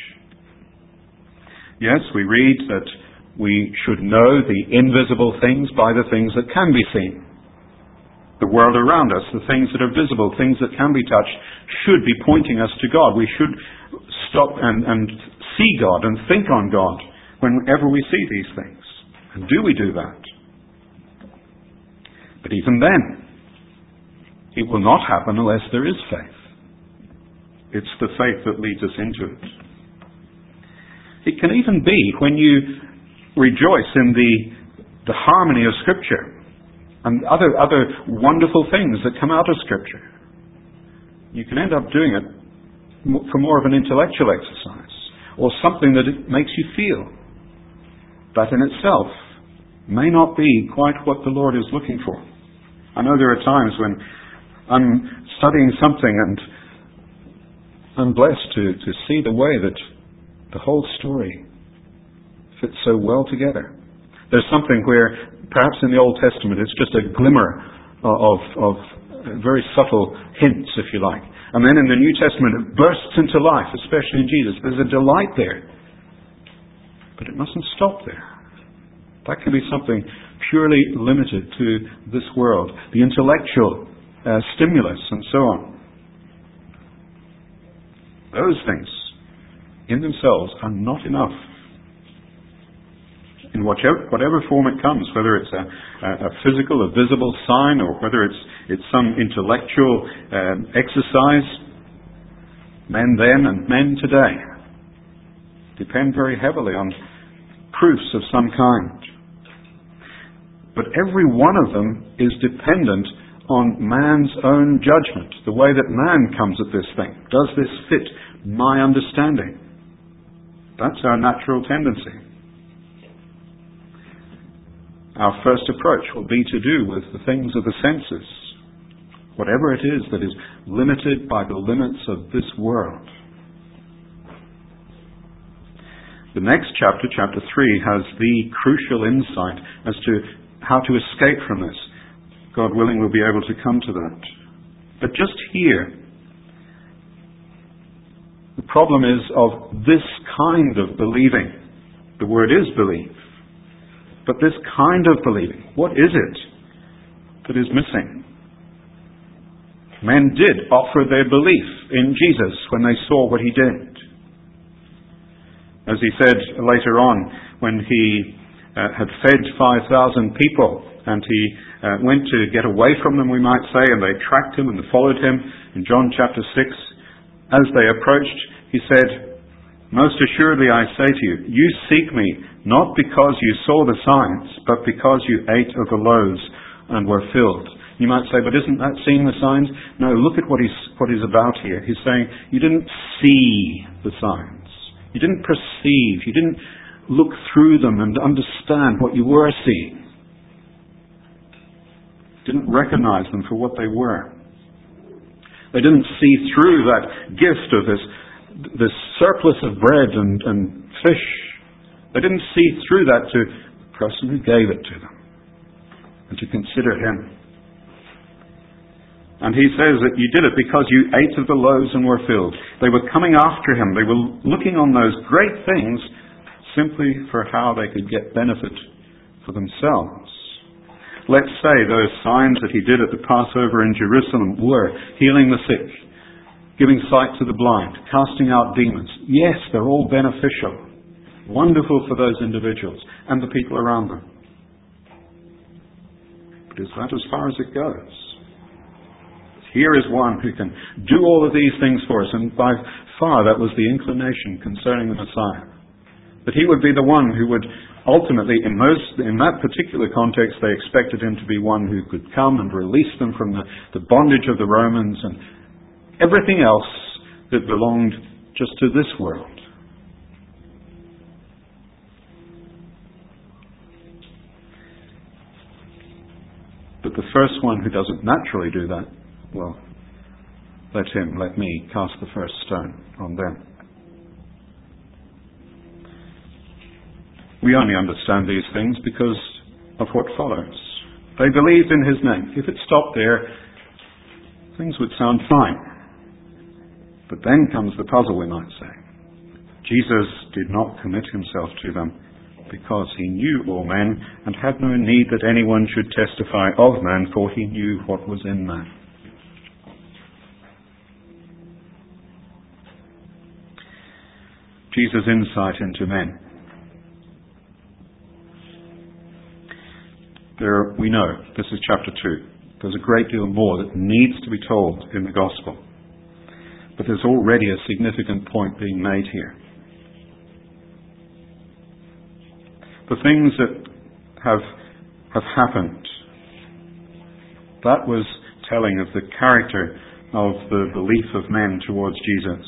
Yes, we read that we should know the invisible things by the things that can be seen. The world around us, the things that are visible, things that can be touched, should be pointing us to God. We should stop and see God and think on God whenever we see these things. And do we do that? But even then, it will not happen unless there is faith. It's the faith that leads us into it. It can even be when you rejoice in the harmony of Scripture and other wonderful things that come out of Scripture. You can end up doing it for more of an intellectual exercise, or something that it makes you feel. That in itself may not be quite what the Lord is looking for. I know there are times when I'm studying something and I'm blessed to see the way that the whole story fits so well together. There's something where, perhaps in the Old Testament, it's just a glimmer of very subtle hints, if you like. And then in the New Testament, it bursts into life, especially in Jesus. There's a delight there. But it mustn't stop there. That can be something purely limited to this world, the intellectual stimulus and so on. Those things, in themselves, are not enough. In whatever form it comes, whether it's a physical, a visible sign, or whether it's some intellectual exercise, men then and men today depend very heavily on proofs of some kind. But every one of them is dependent on man's own judgment, the way that man comes at this thing. Does this fit my understanding? That's our natural tendency. Our first approach will be to do with the things of the senses, whatever it is that is limited by the limits of this world. The next chapter, chapter 3, has the crucial insight as to how to escape from this. God willing, we'll be able to come to that. But just here, the problem is of this kind of believing. The word is believe. But this kind of believing, what is it that is missing? Men did offer their belief in Jesus when they saw what he did. As he said later on, when he had fed 5,000 people, and he went to get away from them, we might say, and they tracked him and followed him. In John chapter 6, as they approached, he said, "Most assuredly I say to you, you seek me not because you saw the signs, but because you ate of the loaves and were filled." You might say, but isn't that seeing the signs? No, look at what he's what he's about here. He's saying, you didn't see the signs. You didn't perceive. You didn't look through them and understand what you were seeing. You didn't recognize them for what they were. They didn't see through that gift of this surplus of bread and fish. They didn't see through that to the person who gave it to them and to consider him. And he says that you did it because you ate of the loaves and were filled. They were coming after him. They were looking on those great things simply for how they could get benefit for themselves. Let's say those signs that he did at the Passover in Jerusalem were healing the sick, giving sight to the blind, casting out demons. Yes, they're all beneficial. Wonderful for those individuals and the people around them. But is that as far as it goes? Here is one who can do all of these things for us, and by far that was the inclination concerning the Messiah. That he would be the one who would ultimately, in that particular context, they expected him to be one who could come and release them from the bondage of the Romans and everything else that belonged just to this world. But the first one who doesn't naturally do that, well, let me cast the first stone on them. We only understand these things because of what follows. They believed in his name. If it stopped there, things would sound fine. But then comes the puzzle, we might say. Jesus did not commit himself to them because he knew all men and had no need that anyone should testify of man, for he knew what was in man. Jesus' insight into men. We know, this is chapter 2. There's a great deal more that needs to be told in the gospel. But there's already a significant point being made here. The things that have happened, that was telling of the character of the belief of men towards Jesus.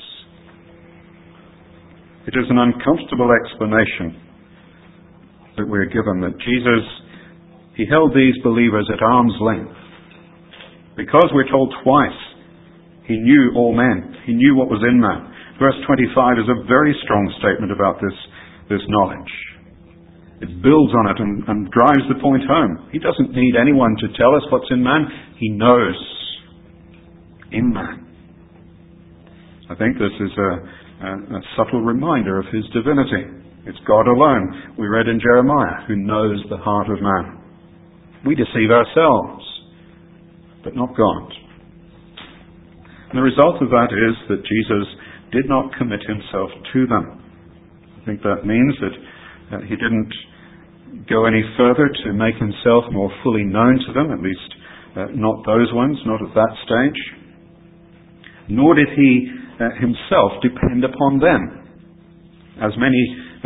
It is an uncomfortable explanation that we're given that Jesus, he held these believers at arm's length. Because we're told twice, he knew all men. He knew what was in man. Verse 25 is a very strong statement about this knowledge. It builds on it and drives the point home. He doesn't need anyone to tell us what's in man. He knows in man. I think this is a subtle reminder of his divinity. It's God alone, we read in Jeremiah, who knows the heart of man. We deceive ourselves, but not God. And the result of that is that Jesus did not commit himself to them. I think that means that he didn't go any further to make himself more fully known to them, at least not those ones, not at that stage. Nor did he himself depend upon them, as many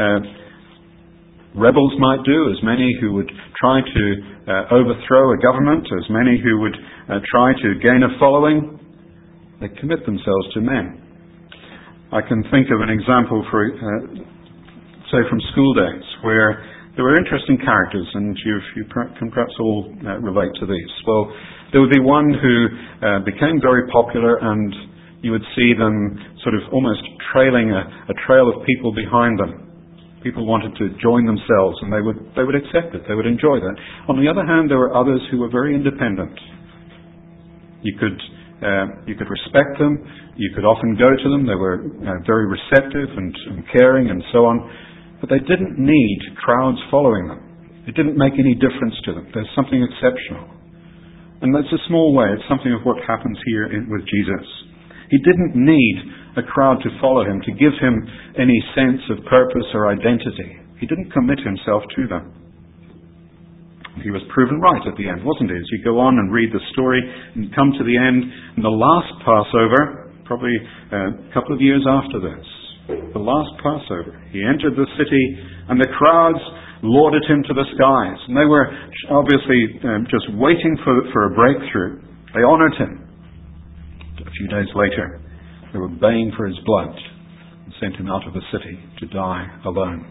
rebels might do, as many who would try to overthrow a government, as many who would try to gain a following. They commit themselves to men. I can think of an example, say from school days, where there were interesting characters, and you can perhaps all relate to these. Well, there would be one who became very popular, and you would see them sort of almost trailing a trail of people behind them. People wanted to join themselves, and they would accept it. They would enjoy that. On the other hand, there were others who were very independent. You could respect them. You could often go to them. They were very receptive and caring and so on. But they didn't need crowds following them. It didn't make any difference to them. There's something exceptional. And that's a small way. It's something of what happens here with Jesus. He didn't need a crowd to follow him, to give him any sense of purpose or identity. He didn't commit himself to them. He was proven right at the end, wasn't he? As you go on and read the story and come to the end, and the last Passover, probably a couple of years after this, the last Passover, he entered the city and the crowds lauded him to the skies. And they were obviously just waiting for a breakthrough. They honored him. A few days later, they were baying for his blood and sent him out of the city to die alone.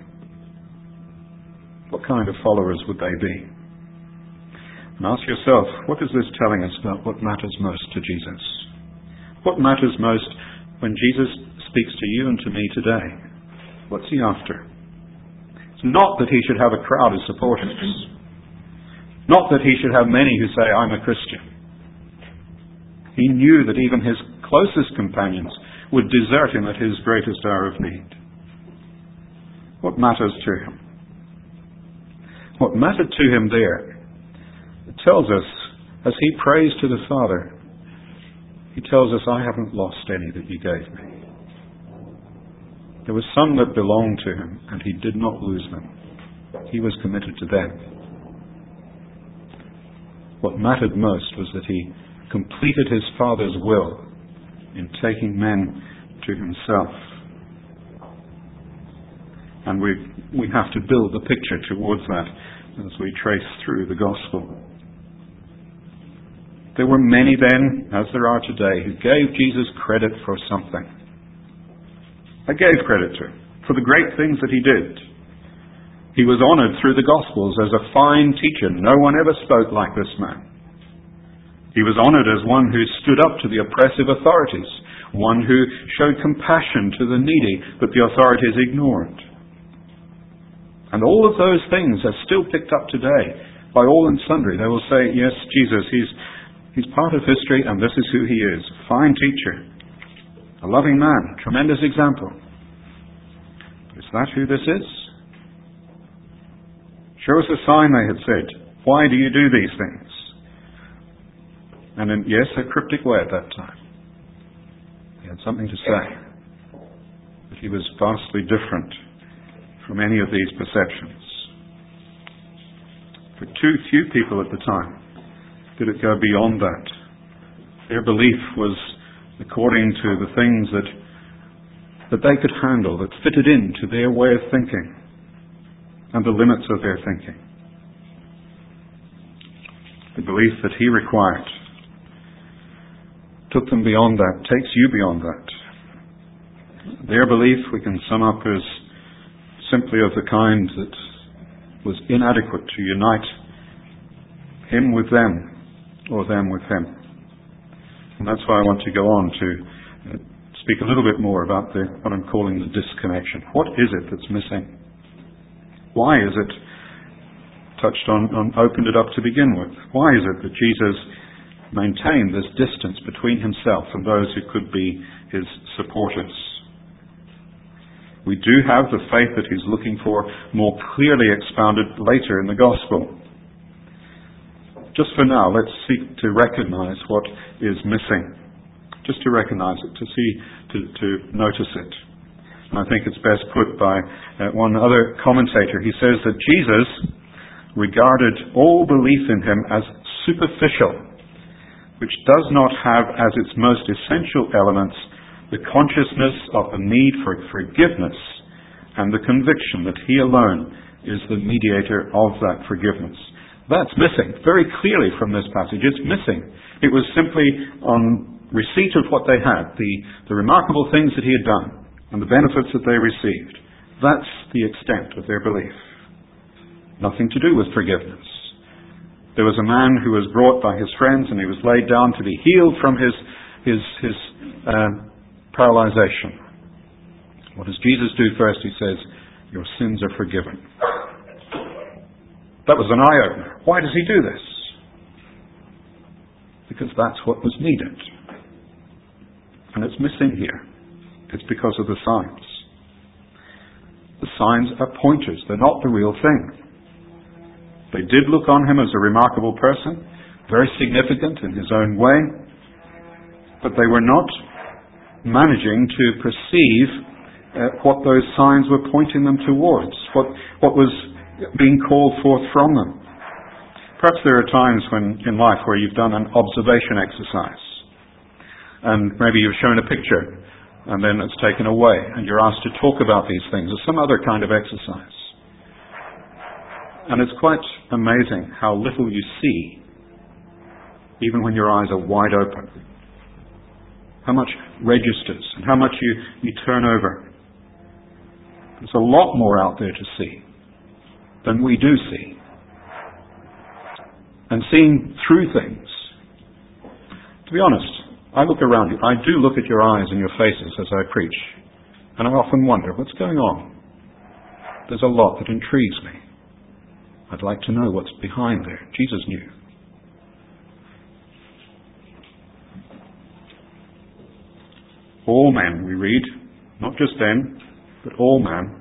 What kind of followers would they be? And ask yourself, what is this telling us about what matters most to Jesus? What matters most when Jesus speaks to you and to me today? What's he after? It's not that he should have a crowd of supporters. Not that he should have many who say, I'm a Christian. He knew that even his closest companions would desert him at his greatest hour of need. What matters to him? What mattered to him there, it tells us, as he prays to the Father, he tells us, I haven't lost any that you gave me. There were some that belonged to him, and he did not lose them. He was committed to them. What mattered most was that he completed his Father's will in taking men to himself. And we have to build the picture towards that as we trace through the Gospel. There were many then, as there are today, who gave Jesus credit for something. They gave credit to him for the great things that he did. He was honored through the Gospels as a fine teacher. No one ever spoke like this man. He was honored as one who stood up to the oppressive authorities, one who showed compassion to the needy that the authorities ignored. And all of those things are still picked up today by all and sundry. They will say, yes, Jesus, he's part of history and this is who he is. A fine teacher, a loving man, tremendous example. Is that who this is? Show us a sign, they had said. Why do you do these things? And in, yes, a cryptic way at that time. He had something to say. But he was vastly different from any of these perceptions. For too few people at the time did it go beyond that. Their belief was according to the things that they could handle, that fitted into their way of thinking and the limits of their thinking. The belief that he required took them beyond that, takes you beyond that. Their belief we can sum up as simply of the kind that was inadequate to unite him with them or them with him. And that's why I want to go on to speak a little bit more about what I'm calling the disconnection. What is it that's missing? Why is it touched on, opened it up to begin with? Why is it that Jesus maintained this distance between himself and those who could be his supporters? We do have the faith that he's looking for more clearly expounded later in the Gospel. Just for now, let's seek to recognize what is missing. Just to recognize it, to notice it. And I think it's best put by one other commentator. He says that Jesus regarded all belief in him as superficial, which does not have as its most essential elements the consciousness of the need for forgiveness and the conviction that he alone is the mediator of that forgiveness. That's missing very clearly from this passage. It's missing. It was simply on receipt of what they had, the remarkable things that he had done and the benefits that they received. That's the extent of their belief. Nothing to do with forgiveness. There was a man who was brought by his friends and he was laid down to be healed from his paralyzation. What does Jesus do first? He says, your sins are forgiven. That was an eye-opener. Why does he do this? Because that's what was needed. And it's missing here. It's because of the signs. The signs are pointers. They're not the real thing. They did look on him as a remarkable person, very significant in his own way, but they were not managing to perceive what those signs were pointing them towards, what was being called forth from them. Perhaps there are times in life where you've done an observation exercise, and maybe you've shown a picture, and then it's taken away, and you're asked to talk about these things, or some other kind of exercise. And it's quite amazing how little you see, even when your eyes are wide open. how much registers, and how much you turn over. There's a lot more out there to see than we do see. And seeing through things. To be honest, I look around you. I do look at your eyes and your faces as I preach. And I often wonder, what's going on? There's a lot that intrigues me. I'd like to know what's behind there. Jesus knew. All men, we read, not just them, but all men.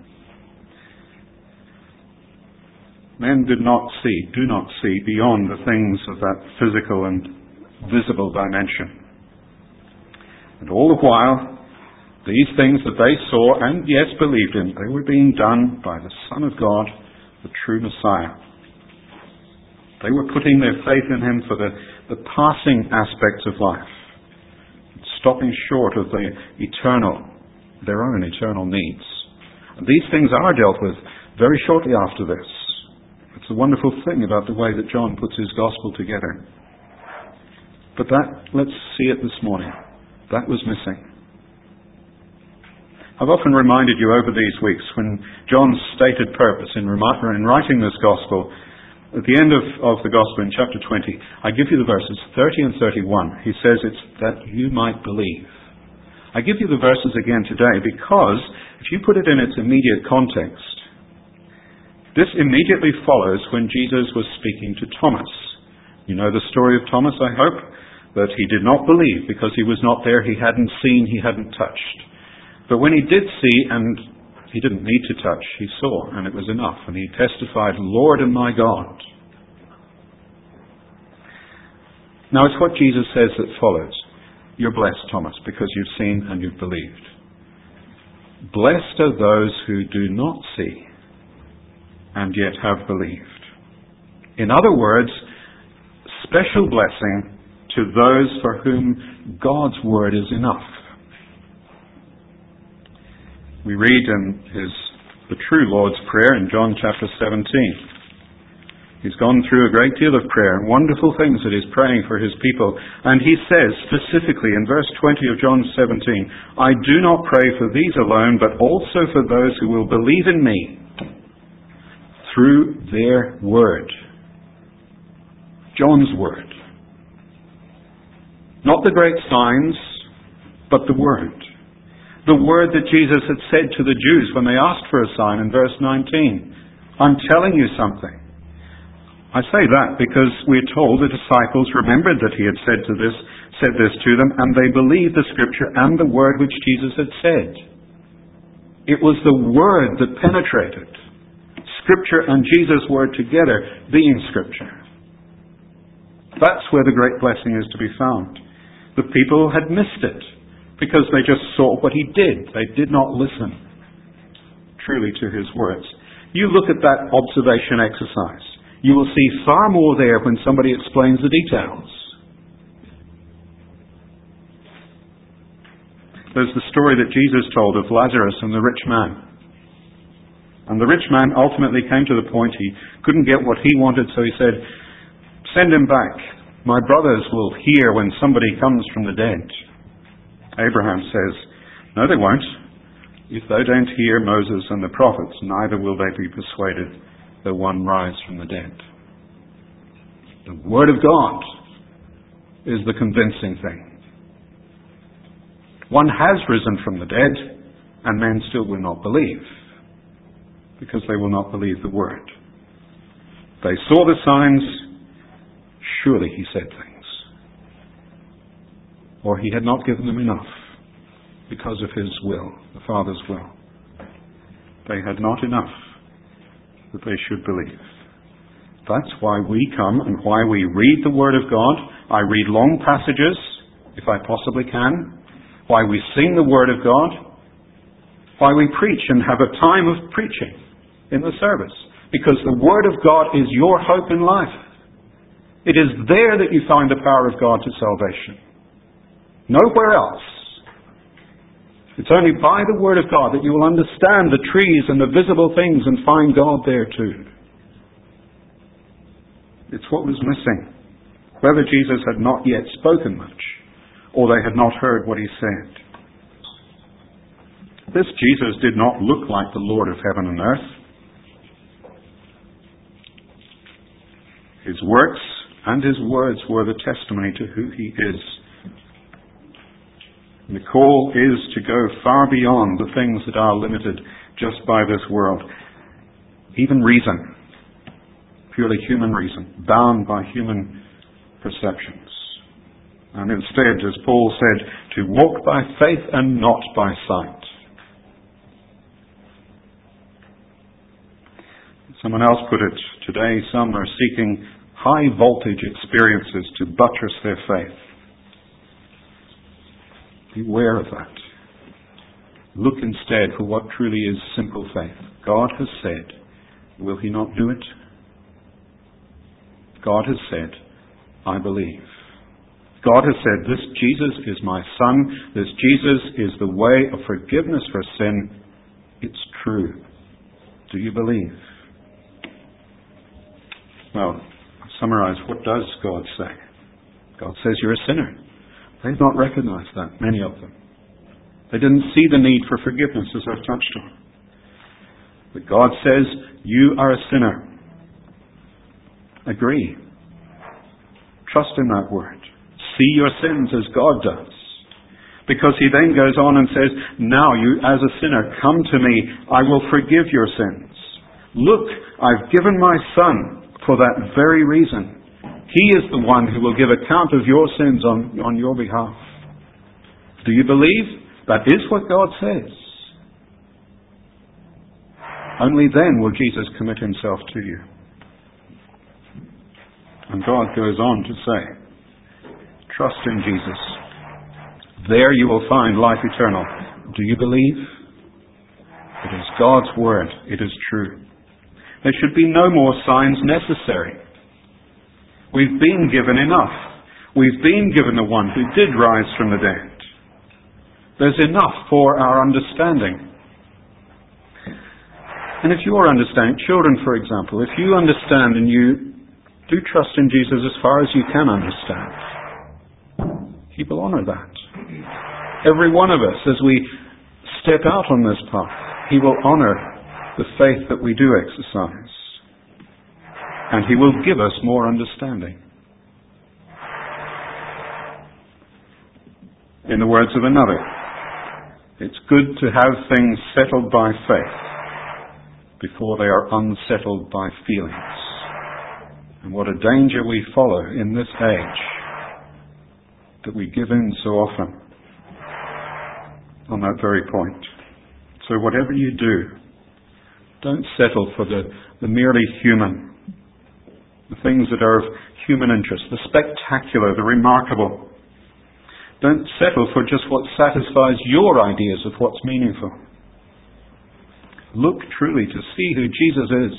Men do not see beyond the things of that physical and visible dimension. And all the while, these things that they saw and yes believed in, they were being done by the Son of God, the true Messiah. They were putting their faith in Him for the passing aspects of life, stopping short of their own eternal needs. And these things are dealt with very shortly after this. It's a wonderful thing about the way that John puts his gospel together. But let's see it this morning. That was missing. I've often reminded you over these weeks when John's stated purpose in writing this gospel, at the end of the gospel in chapter 20, I give you the verses 30 and 31. He says it's that you might believe. I give you the verses again today because if you put it in its immediate context, this immediately follows when Jesus was speaking to Thomas. You know the story of Thomas, I hope, that he did not believe because he was not there, he hadn't seen, he hadn't touched. But when he did see, and he didn't need to touch, he saw, and it was enough. And he testified, Lord and my God. Now it's what Jesus says that follows. You're blessed, Thomas, because you've seen and you've believed. Blessed are those who do not see and yet have believed. In other words, special blessing to those for whom God's word is enough. We read in the true Lord's Prayer in John chapter 17. He's gone through a great deal of prayer and wonderful things that he's praying for his people. And he says specifically in verse 20 of John 17, I do not pray for these alone, but also for those who will believe in me through their word. John's word. Not the great signs, but the word. The word that Jesus had said to the Jews when they asked for a sign in verse 19. I'm telling you something. I say that because we're told the disciples remembered that he had said this to them, and they believed the scripture and the word which Jesus had said. It was the word that penetrated. Scripture and Jesus' word together being Scripture. That's where the great blessing is to be found. The people had missed it because they just saw what he did. They did not listen truly to his words. You look at that observation exercise. You will see far more there when somebody explains the details. There's the story that Jesus told of Lazarus and the rich man. And the rich man ultimately came to the point he couldn't get what he wanted, so he said, send him back. My brothers will hear when somebody comes from the dead. Abraham says, no, they won't. If they don't hear Moses and the prophets, neither will they be persuaded though one rise from the dead. The Word of God is the convincing thing. One has risen from the dead, and men still will not believe, because they will not believe the Word. They saw the signs, surely he said things. Or he had not given them enough, because of his will, the Father's will. They had not enough that they should believe. That's why we come and why we read the Word of God. I read long passages, if I possibly can. Why we sing the Word of God. Why we preach and have a time of preaching in the service. Because the Word of God is your hope in life. It is there that you find the power of God to salvation. Nowhere else. It's only by the Word of God that you will understand the trees and the visible things and find God there too. It's what was missing. Whether Jesus had not yet spoken much, or they had not heard what he said. This Jesus did not look like the Lord of heaven and earth. His works and his words were the testimony to who he is. And the call is to go far beyond the things that are limited just by this world. Even reason, purely human reason, bound by human perceptions. And instead, as Paul said, to walk by faith and not by sight. Someone else put it today, some are seeking high voltage experiences to buttress their faith. Beware of that. Look instead for what truly is simple faith. God has said, will he not do it? God has said, I believe. God has said, this Jesus is my Son. This Jesus is the way of forgiveness for sin. It's true. Do you believe? Well, I'll summarize. What does God say? God says you're a sinner. They've not recognized that, many of them. They didn't see the need for forgiveness, as I've touched on. But God says, you are a sinner. Agree. Trust in that word. See your sins as God does. Because he then goes on and says, now you as a sinner, come to me, I will forgive your sins. Look, I've given my Son for that very reason. He is the one who will give account of your sins on your behalf. Do you believe? That is what God says. Only then will Jesus commit himself to you. And God goes on to say, trust in Jesus. There you will find life eternal. Do you believe? It is God's word. It is true. There should be no more signs necessary. We've been given enough. We've been given the one who did rise from the dead. There's enough for our understanding. And if you're understanding, children for example, if you understand and you do trust in Jesus as far as you can understand, he will honour that. Every one of us, as we step out on this path, he will honour the faith that we do exercise. And he will give us more understanding. In the words of another, it's good to have things settled by faith before they are unsettled by feelings. And what a danger we follow in this age, that we give in so often on that very point. So whatever you do, don't settle for the merely human, the things that are of human interest, the spectacular, the remarkable. Don't settle for just what satisfies your ideas of what's meaningful. Look truly to see who Jesus is.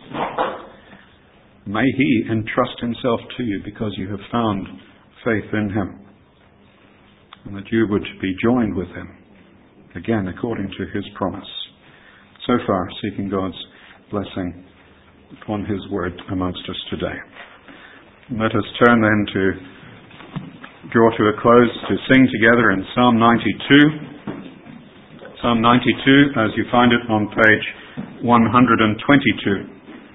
May he entrust himself to you because you have found faith in him, and that you would be joined with him, again according to his promise. So far, seeking God's blessing upon his word amongst us today. Let us turn then to draw to a close to sing together in Psalm 92. Psalm 92, as you find it on page 122.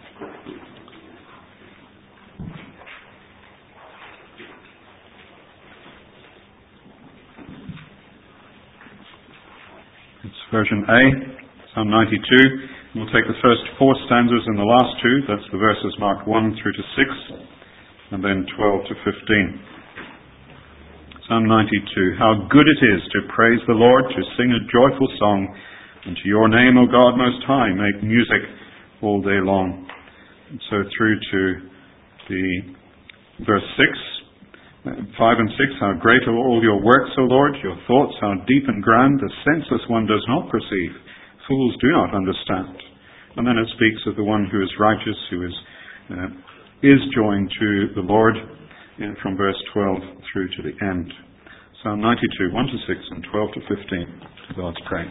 It's version A. Psalm 92, we'll take the first 4 stanzas and the last 2, that's the verses marked 1 through to 6, and then 12 to 15. Psalm 92, how good it is to praise the Lord, to sing a joyful song, and to your name, O God Most High, make music all day long. And so through to the verse 6, 5 and 6, how great are all your works, O Lord, your thoughts, how deep and grand, the senseless one does not perceive. Fools do not understand. And then it speaks of the one who is righteous, who is joined to the Lord, from verse 12 through to the end. Psalm 92, 1 to 6 and 12 to 15, to God's praise.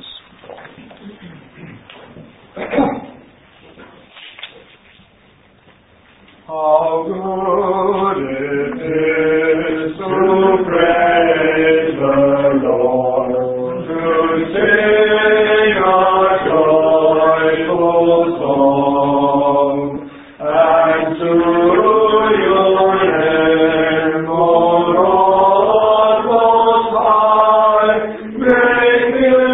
How good it is to praise song, and to your name, O Lord Most High, make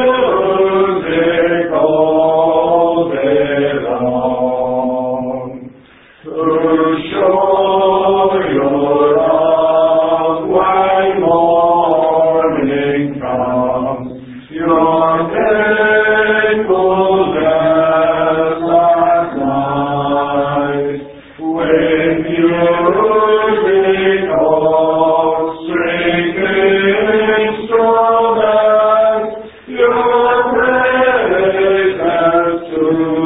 music all day long, to show your love when morning comes, your faithfulness last night, with music of strengthening instruments, your praises to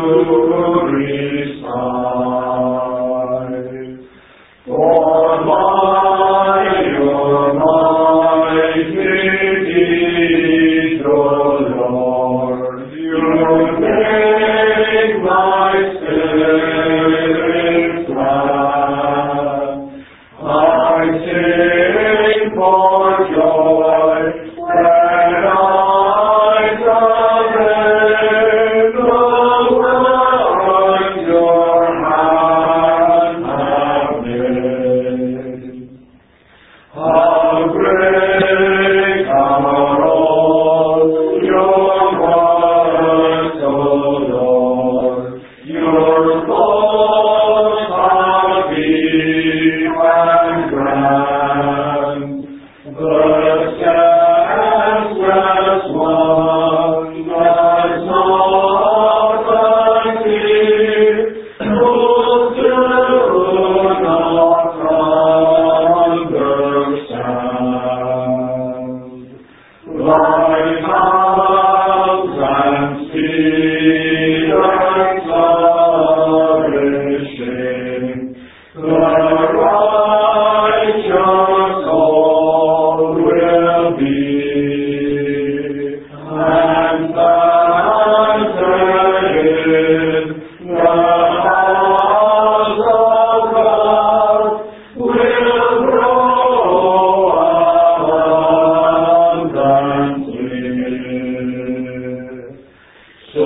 recite. For by your mighty deeds, O Lord, you make my spirit glad. I sing for joy when I survey the work your hand hath made. How great are all your works, O Lord! Your thoughts are deep and grand. The senseless one does not perceive, who do not understand. Like mountains and cedars flourishing, the righteous all will be, and planted in the house of God will grow abundantly. So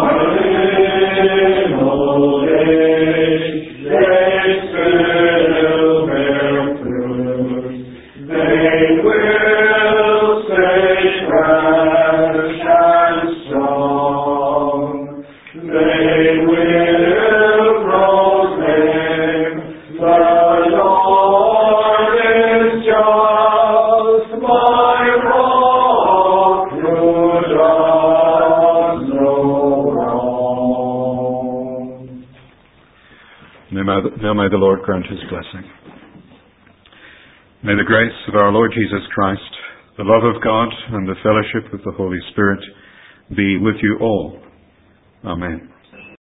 in old age they still bear fruit. They will stay fresh and strong. They will proclaim the Lord is just, my rock who does no wrong. Now may the Lord grant his blessing. May the grace of our Lord Jesus Christ, the love of God, and the fellowship of the Holy Spirit be with you all. Amen.